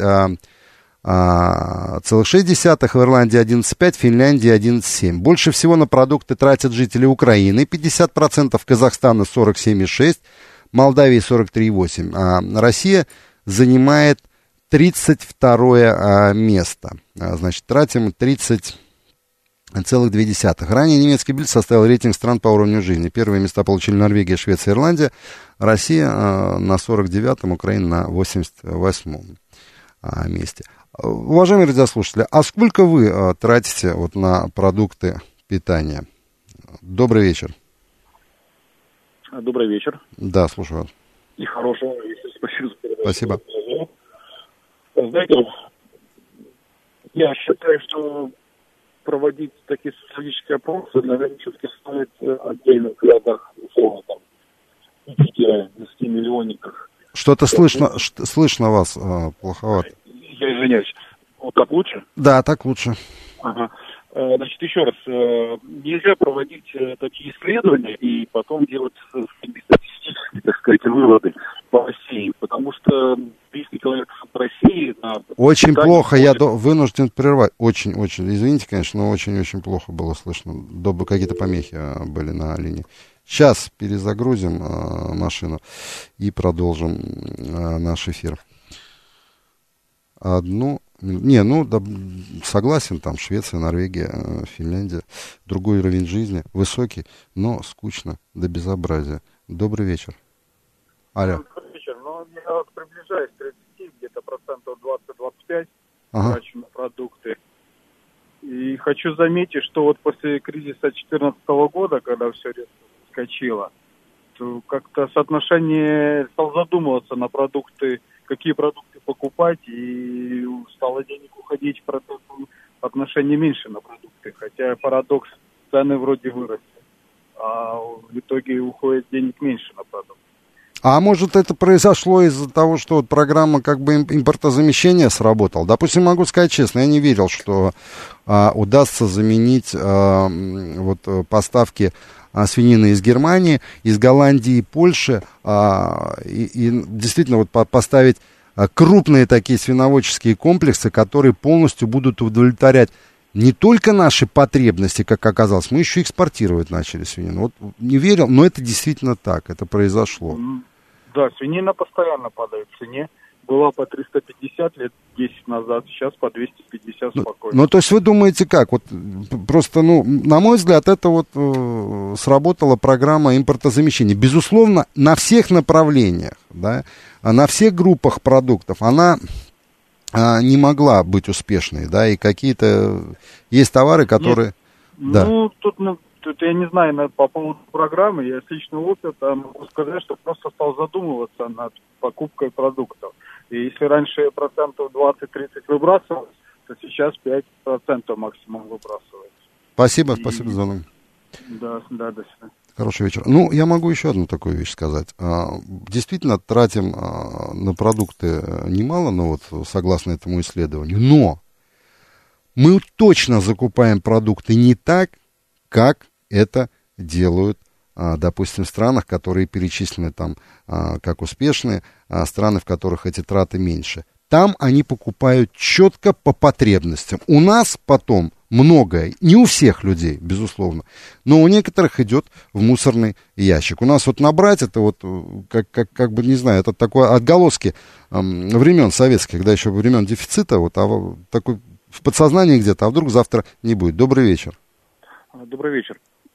целых шесть десятых, в Ирландии одиннадцать целых пять десятых, в Финляндии одиннадцать целых семь десятых. Больше всего на продукты тратят жители Украины, пятьдесят процентов, Казахстана сорок семь целых шесть десятых, Молдавии сорок три целых восемь десятых, а Россия занимает тридцать второе а, место. А, значит, тратим тридцать целых две десятых. Ранее немецкий Бильд составил рейтинг стран по уровню жизни. Первые места получили Норвегия, Швеция, Ирландия. Россия а, на сорок девятом, Украина на восемьдесят восьмом а, месте. Уважаемые радиослушатели, а сколько вы а, тратите вот на продукты питания? Добрый вечер. Добрый вечер. Да, слушаю вас. И хорошего. Спасибо за передачу. Спасибо. Знаете, я считаю, что проводить такие социологические опросы, наверное, все-таки стоит отдельно в городах, условно, там, десятимиллионниках. Что-то слышно, ш- слышно вас а, плоховато. Я извиняюсь. Вот так лучше? Да, так лучше. Ага. Значит, еще раз, нельзя проводить такие исследования и потом делать статистические, так сказать, выводы по России, потому что триста километров от России... На очень плохо, будет... я до... вынужден прервать. Очень-очень, извините, конечно, но очень-очень плохо было слышно. Добы какие-то помехи были на линии. Сейчас перезагрузим э, машину и продолжим э, наш эфир. Одну... Не, ну, да, согласен, там Швеция, Норвегия, Финляндия, другой уровень жизни, высокий, но скучно до безобразия. Добрый вечер. Алло. Добрый вечер. Ну, я вот приближаюсь к тридцати, где-то процентов двадцать-двадцать пять ага. трачу на продукты. И хочу заметить, что вот после кризиса две тысячи четырнадцатого года, когда все резко скочило, то как-то соотношение, стал задумываться на продукты, какие продукты покупать, и стало денег уходить в отношении меньше на продукты. Хотя парадокс, цены вроде выросли, а в итоге уходит денег меньше на продукты. А может, это произошло из-за того, что вот программа как бы импортозамещения сработала? Допустим, могу сказать честно, я не верил, что а, удастся заменить а, вот, поставки а, свинины из Германии, из Голландии и Польши, а, и, и действительно вот по- поставить а, крупные такие свиноводческие комплексы, которые полностью будут удовлетворять не только наши потребности, как оказалось, мы еще экспортировать начали свинину. Вот не верил, но это действительно так, это произошло. Да, свинина постоянно падает в цене. Была по триста пятьдесят лет десять назад, сейчас по двести пятьдесят спокойно. Ну, то есть вы думаете как? Вот просто, ну, на мой взгляд, это вот э, сработала программа импортозамещения. Безусловно, на всех направлениях, да, на всех группах продуктов она э, не могла быть успешной, да, и какие-то есть товары, которые... Нет, да. Ну, тут, ну, тут я не знаю, на, по поводу программы, я с личного опыта могу сказать, что просто стал задумываться над покупкой продуктов. И если раньше процентов двадцать-тридцать выбрасывалось, то сейчас пять процентов максимум выбрасывается. Спасибо, и... спасибо за звонок. Да, да, до свидания. Хороший вечер. Ну, я могу еще одну такую вещь сказать. Действительно, тратим на продукты немало, ну вот, согласно этому исследованию, но мы точно закупаем продукты не так, как это делают, допустим, в странах, которые перечислены там как успешные, страны, в которых эти траты меньше. Там они покупают четко по потребностям. У нас потом многое, не у всех людей, безусловно, но у некоторых идет в мусорный ящик. У нас вот набрать это вот, как, как, как бы, не знаю, это такое отголоски эм, времен советских, когда еще времен дефицита, вот, а такой в подсознании где-то, а вдруг завтра не будет. Добрый вечер. Добрый вечер.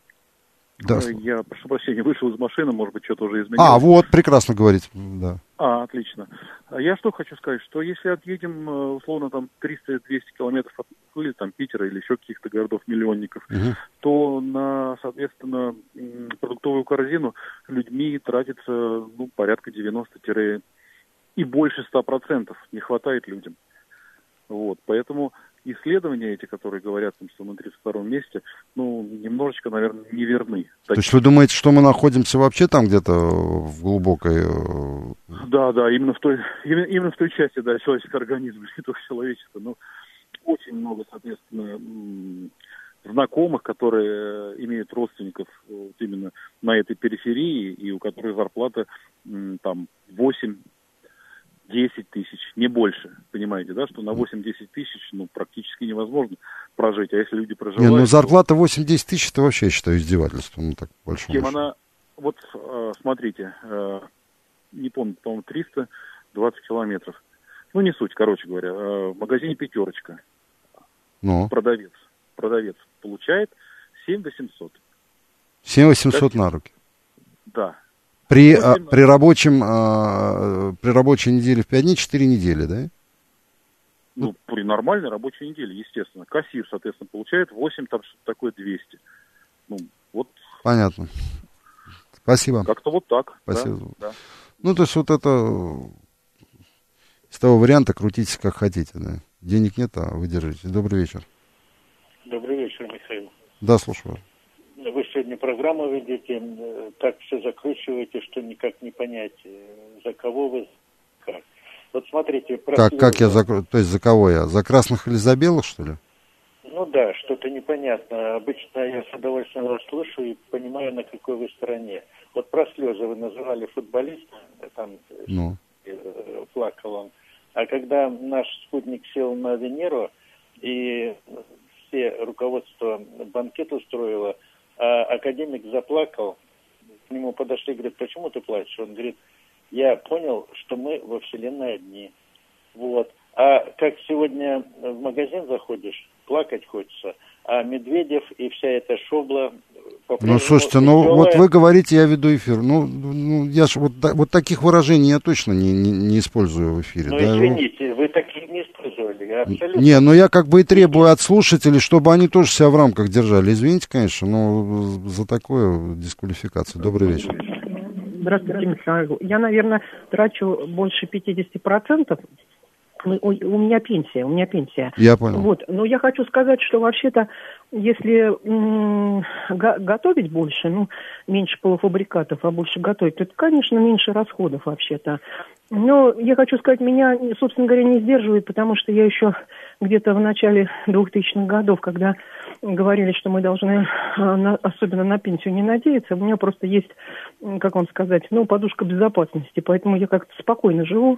Да. Я, прошу прощения, вышел из машины, может быть, что-то уже изменилось. А, вот, прекрасно говорить, да. А, отлично. Я что хочу сказать, что если отъедем, условно, там, триста-двести километров от Москвы, там, Питера или еще каких-то городов-миллионников, угу. то на, соответственно, продуктовую корзину людьми тратится, ну, порядка девяносто и больше ста процентов. Не хватает людям. Вот, поэтому... Исследования эти, которые говорят, что мы на тридцать втором месте, ну, немножечко, наверное, неверны. То есть вы думаете, что мы находимся вообще там где-то в глубокой... Да, да, именно в той, именно, именно в той части, да, человеческого организма, не только человеческого. Ну, очень много, соответственно, знакомых, которые имеют родственников вот именно на этой периферии, и у которых зарплата там восемь десять тысяч, не больше, понимаете, да, что на восемь-десять тысяч, ну, практически невозможно прожить, а если люди проживают... Не, ну, зарплата восемь-десять тысяч, это вообще, я считаю, издевательством, ну, так, по большому Чем она, вот, э, смотрите, э, не помню, по-моему, триста двадцать километров, ну, не суть, короче говоря, э, в магазине «Пятерочка», ну. продавец, продавец получает семь восемьсот. семь восемьсот на руки? Да. При, а, при, рабочем, а, при рабочей неделе в пять дней четыре недели, да? Ну, при нормальной рабочей неделе, естественно. Кассир, соответственно, получает восемь, там что-то такое двести. Ну, вот. Понятно. Спасибо. Как-то вот так. Спасибо. Да, да. Ну, то есть вот это из того варианта крутитесь как хотите, да? Денег нет, а вы держите. Добрый вечер. Добрый вечер, Михаил. Да, слушаю. Вы сегодня программу ведете, так все закручиваете, что никак не понять, за кого вы, как. Вот смотрите... Как, как я, за, то есть за кого я? За красных или за белых, что ли? Ну да, что-то непонятно. Обычно я с удовольствием вас слушаю и понимаю, на какой вы стороне. Вот про слезы вы называли футболиста, там ну. плакал он. А когда наш спутник сел на Венеру, и все руководство банкет устроило, а академик заплакал, к нему подошли и говорят, почему ты плачешь? Он говорит, я понял, что мы во Вселенной одни. Вот. А как сегодня в магазин заходишь, плакать хочется, а Медведев и вся эта шобла... Ну, слушайте, ну веселая... вот вы говорите, я веду эфир. Ну, ну я ж вот, вот таких выражений я точно не, не, не использую в эфире. Ну, да? извините, вы таких не использовали, абсолютно. Не, ну я как бы и требую от слушателей, чтобы они тоже себя в рамках держали. Извините, конечно, но за такое дисквалификацию. Добрый вечер. Здравствуйте, Михаил. Я, наверное, трачу больше пятьдесят процентов. У меня пенсия, у меня пенсия. Я понял. Вот, но я хочу сказать, что вообще-то, если м- го- готовить больше, ну, меньше полуфабрикатов, а больше готовить, то это, конечно, меньше расходов вообще-то. Но я хочу сказать, меня, собственно говоря, не сдерживает, потому что я еще где-то в начале двухтысячных годов, когда говорили, что мы должны на, особенно на пенсию не надеяться, у меня просто есть, как вам сказать, ну, подушка безопасности, поэтому я как-то спокойно живу,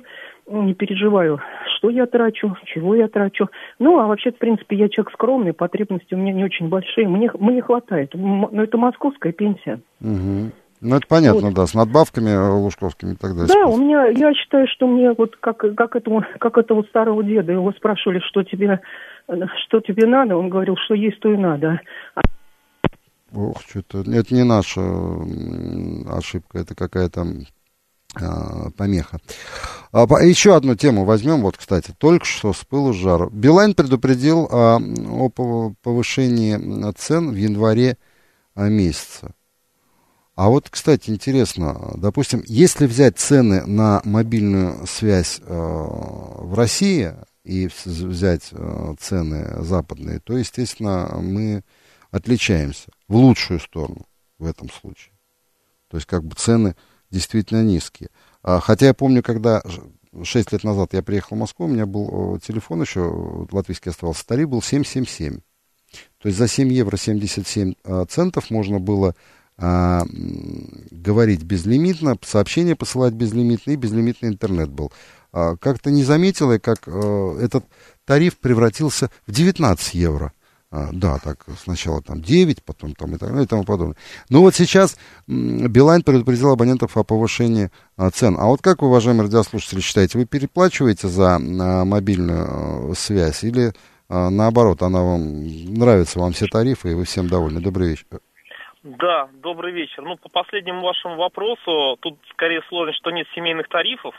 не переживаю, что я трачу, чего я трачу. Ну, а вообще, в принципе, я человек скромный, потребности у меня не очень большие. Мне, мне хватает. Но это московская пенсия. Угу. Ну, это понятно, вот. Да, с надбавками лужковскими и так далее. Да, у меня, я считаю, что мне вот как, как, этому, как этого старого деда, его спрашивали, что тебе, что тебе надо, он говорил, что есть, то и надо. Ох, что-то, это не наша ошибка, это какая-то а, помеха. А, еще одну тему возьмем, вот, кстати, только что с пылу с жару. Билайн предупредил а, о повышении цен в январе а, месяца. А вот, кстати, интересно, допустим, если взять цены на мобильную связь э, в России и взять э, цены западные, то, естественно, мы отличаемся в лучшую сторону в этом случае. То есть, как бы цены действительно низкие. А, хотя я помню, когда шесть лет назад я приехал в Москву, у меня был телефон еще, латвийский оставался старый, был семь семь семь. То есть за семь евро семьдесят семь центов можно было А, говорить безлимитно, сообщения посылать безлимитно, и безлимитный интернет был. А, как-то не заметила я, как а, этот тариф превратился в девятнадцать евро. А, да, так сначала там девять, потом там и так далее и тому подобное. Но вот сейчас Билайн предупредил абонентов о повышении а, цен. А вот как вы, уважаемые радиослушатели, считаете, вы переплачиваете за а, мобильную а, связь или а, наоборот, она вам нравится, вам все тарифы, и вы всем довольны? Добрый вечер. Да, добрый вечер. Ну, по последнему вашему вопросу, тут скорее сложность, что нет семейных тарифов,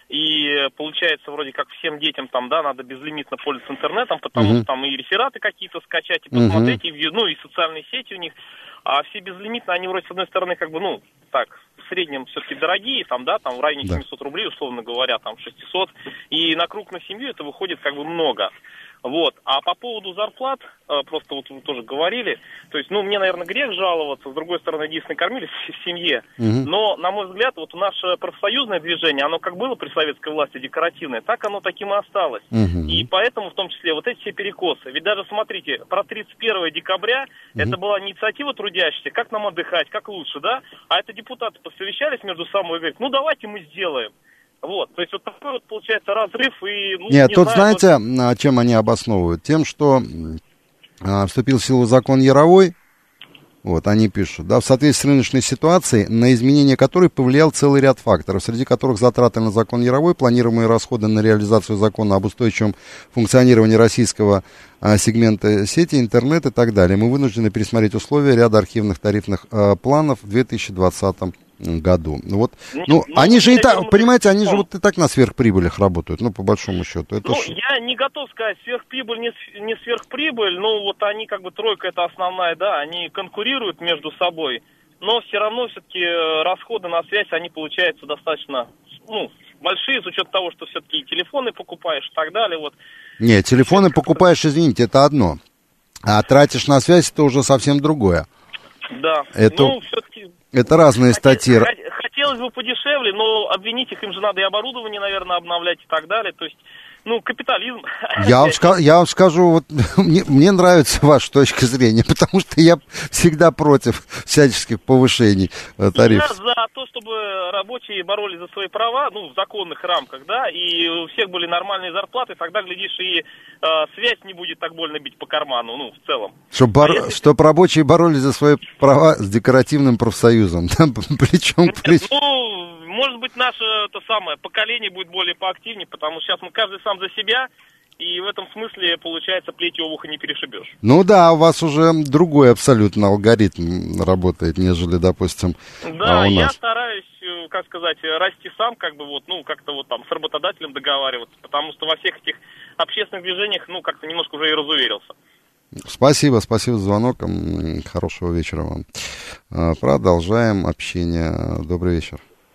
и получается вроде как всем детям там, да, надо безлимитно пользоваться интернетом, потому uh-huh. что там и рефераты какие-то скачать, и посмотреть, uh-huh. и, ну, и социальные сети у них, а все безлимитно, они вроде с одной стороны как бы, ну, так, в среднем все-таки дорогие, там, да, там в районе да. семьсот рублей, условно говоря, там шестьсот, и на крупную семью это выходит как бы много. Вот. А по поводу зарплат, просто вот вы тоже говорили, то есть, ну, мне, наверное, грех жаловаться, с другой стороны, единственный кормилец в семье, угу. но, на мой взгляд, вот наше профсоюзное движение, оно как было при советской власти декоративное, так оно таким и осталось. Угу. И поэтому, в том числе, вот эти все перекосы. Ведь даже, смотрите, про тридцать первое декабря, угу. это была инициатива трудящихся, как нам отдыхать, как лучше, да? А это депутаты посовещались между собой и говорят, ну, давайте мы сделаем. Вот, то есть вот такой вот получается разрыв и... Ну, Нет, не тут знаю, знаете, вот... чем они обосновывают? Тем, что а, вступил в силу закон Яровой, вот, они пишут, да, в соответствии с рыночной ситуацией, на изменение которой повлиял целый ряд факторов, среди которых затраты на закон Яровой, планируемые расходы на реализацию закона об устойчивом функционировании российского а, сегмента сети, интернет и так далее. Мы вынуждены пересмотреть условия ряда архивных тарифных а, планов в две тысячи двадцатом году. Вот, ну, ну, они же и так, мы... понимаете, они же вот и так на сверхприбылях работают, ну, по большому счету. Это ну, ж... я не готов сказать, сверхприбыль, не, не сверхприбыль, но вот они, как бы, тройка это основная, да, они конкурируют между собой, но все равно все-таки расходы на связь, они получаются достаточно, ну, большие, с учетом того, что все-таки и телефоны покупаешь и так далее, вот. Не, телефоны покупаешь, извините, это одно, а тратишь на связь, это уже совсем другое. Да, это... ну, все-таки... Это разные статьи. Хотелось бы подешевле, но обвинить их, им же надо и оборудование, наверное, обновлять и так далее. То есть, ну, капитализм. Я вам, ска- я вам скажу, вот, мне, мне нравится ваша точка зрения, потому что я всегда против всяческих повышений тарифов. Я за то, чтобы рабочие боролись за свои права, ну, в законных рамках, да, и у всех были нормальные зарплаты, тогда, глядишь, и э, связь не будет так больно бить по карману, ну, в целом. Чтобы бор... а если... чтоб рабочие боролись за свои права с декоративным профсоюзом, причем к плечу. Ну, может быть, наше то самое поколение будет более поактивнее, потому что сейчас мы каждый сам за себя, и в этом смысле, получается, плетью в ухо не перешибешь. Ну да, у вас уже другой абсолютно алгоритм работает, нежели, допустим, да, а у нас. Я стараюсь, как сказать, расти сам, как бы вот, ну, как-то вот там с работодателем договариваться, потому что во всех этих общественных движениях, ну, как-то немножко уже и разуверился. Спасибо, спасибо за звонок. Хорошего вечера вам. Продолжаем общение. Добрый вечер.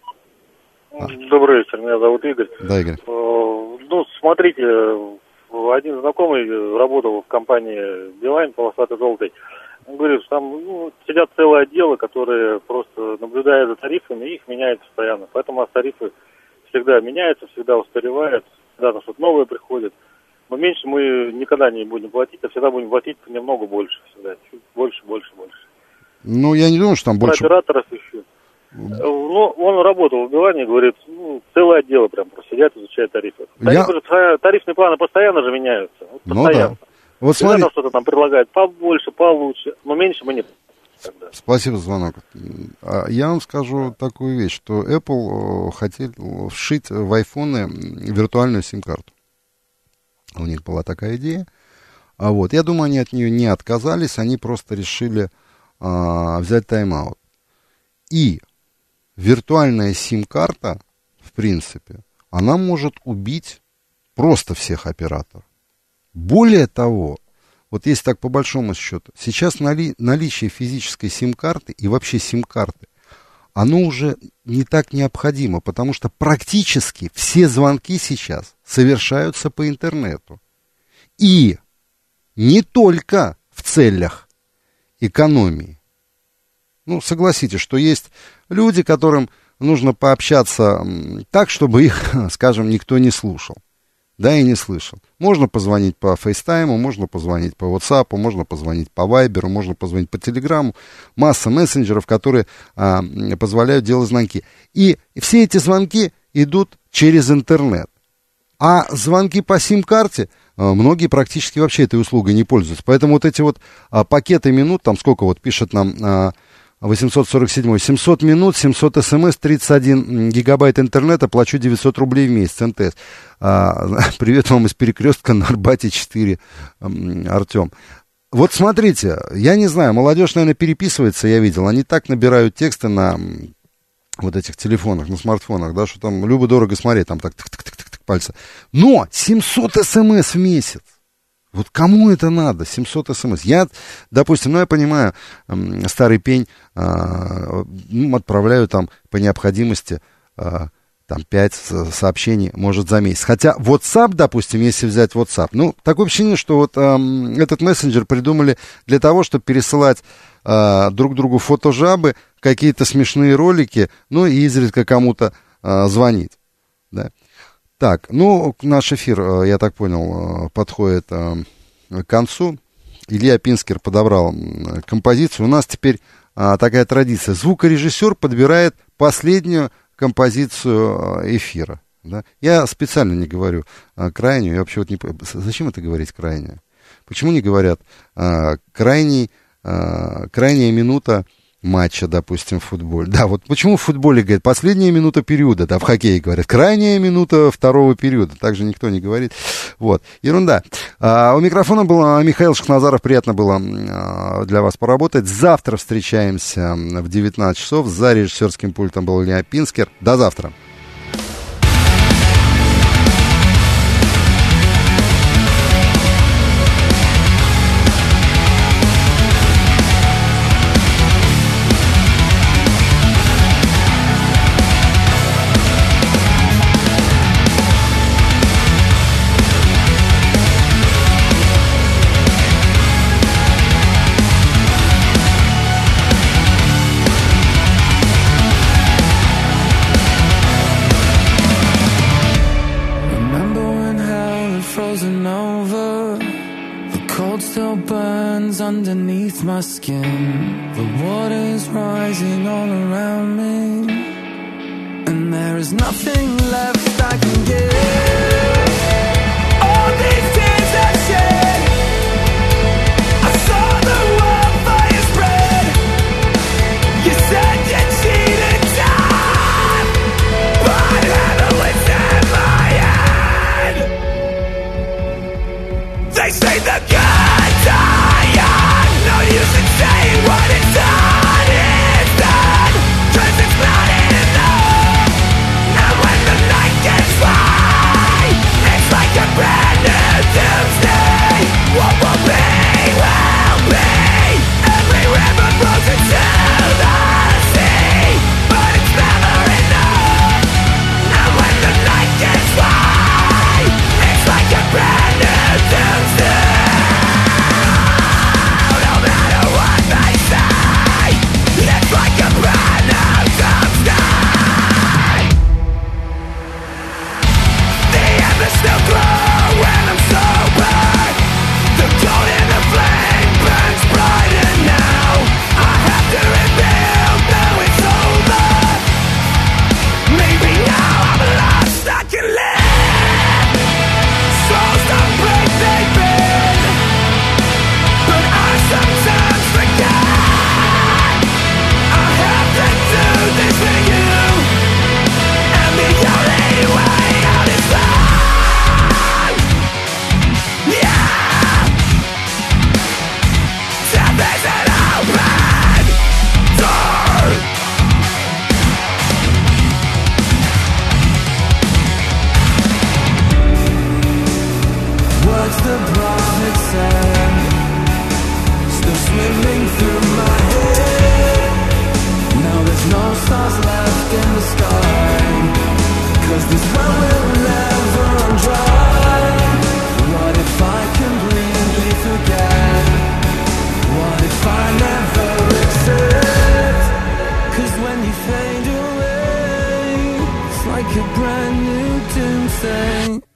Добрый вечер, меня зовут Игорь. Да, Игорь. Ну, смотрите, один знакомый работал в компании Билайн, полосатый-желтый. Он говорит, что там ну, сидят целые отделы, которые просто наблюдают за тарифами, и их меняют постоянно. Поэтому у нас тарифы всегда меняются, всегда устаревают, всегда там что-то новое приходит. Но меньше мы никогда не будем платить, а всегда будем платить немного больше всегда. Чуть больше, больше, больше. Ну, я не думаю, что там Про больше... операторов еще. Ну, он работал в Билайне, говорит, ну, целое отдело прям сидят, изучают тарифы. Я... Тарифы, тарифные планы постоянно же меняются. Вот постоянно. Ну, да. Вот смотри... Всегда что-то там предлагают побольше, получше, но меньше мы не... Тогда. Спасибо за звонок. Я вам скажу такую вещь, что Apple хотел вшить в айфоны виртуальную сим-карту. У них была такая идея. А вот, я думаю, они от нее не отказались, они просто решили а, взять тайм-аут. И виртуальная сим-карта, в принципе, она может убить просто всех операторов. Более того, вот если так по большому счету, сейчас нали, наличие физической сим-карты и вообще сим-карты, оно уже не так необходимо, потому что практически все звонки сейчас совершаются по интернету. И не только в целях экономии. Ну, согласитесь, что есть люди, которым нужно пообщаться так, чтобы их, скажем, никто не слушал. Да, и не слышал. Можно позвонить по фейстайму, можно позвонить по ватсапу, можно позвонить по вайберу, можно позвонить по телеграмму. Масса мессенджеров, которые а, позволяют делать звонки. И все эти звонки идут через интернет. А звонки по сим-карте, а, многие практически вообще этой услугой не пользуются. Поэтому вот эти вот а, пакеты минут, там сколько вот пишет нам... А, восемьсот сорок семь, семьсот минут, семьсот смс, тридцать один гигабайт интернета, плачу девятьсот рублей в месяц, эн тэ эс. А, привет вам из Перекрестка на Арбате четыре, Артем. Вот смотрите, я не знаю, молодежь, наверное, переписывается, я видел, они так набирают тексты на вот этих телефонах, на смартфонах, да, что там любо-дорого смотреть, там так тык-тык-тык-тык пальцы. Но семьсот смс в месяц. Вот кому это надо, семьсот смс? Я, допустим, ну я понимаю, э, старый пень, э, ну, отправляю там по необходимости э, там пять сообщений, может, за месяц. Хотя WhatsApp, допустим, если взять WhatsApp, ну, такое ощущение, что вот э, этот мессенджер придумали для того, чтобы пересылать э, друг другу фотожабы, какие-то смешные ролики, ну, и изредка кому-то э, звонить, да. Так, ну, наш эфир, я так понял, подходит к концу. Илья Пинскер подобрал композицию. У нас теперь такая традиция. Звукорежиссер подбирает последнюю композицию эфира. Да? Я специально не говорю крайнюю. Я вообще вот не понимаю, зачем это говорить крайнюю? Почему не говорят крайний, крайняя минута матча, допустим, в футболе. Да, вот почему в футболе говорят последняя минута периода, да, в хоккее говорят крайняя минута второго периода. Так же никто не говорит. Вот, ерунда. А, у микрофона был Михаил Шахназаров. Приятно было а, для вас поработать. Завтра встречаемся в девятнадцать часов. За режиссерским пультом был Илья Пинскер. До завтра. Underneath my skin, the water's rising all around me, and there is nothing left I can give. All these tears I've shed, I saw the wildfire spread. You said you cheated time, but heavens in my head. They say the good time. No use in saying what it's done, it's done, 'cause it's not enough. And when the night gets fine, like a brand new doomsday.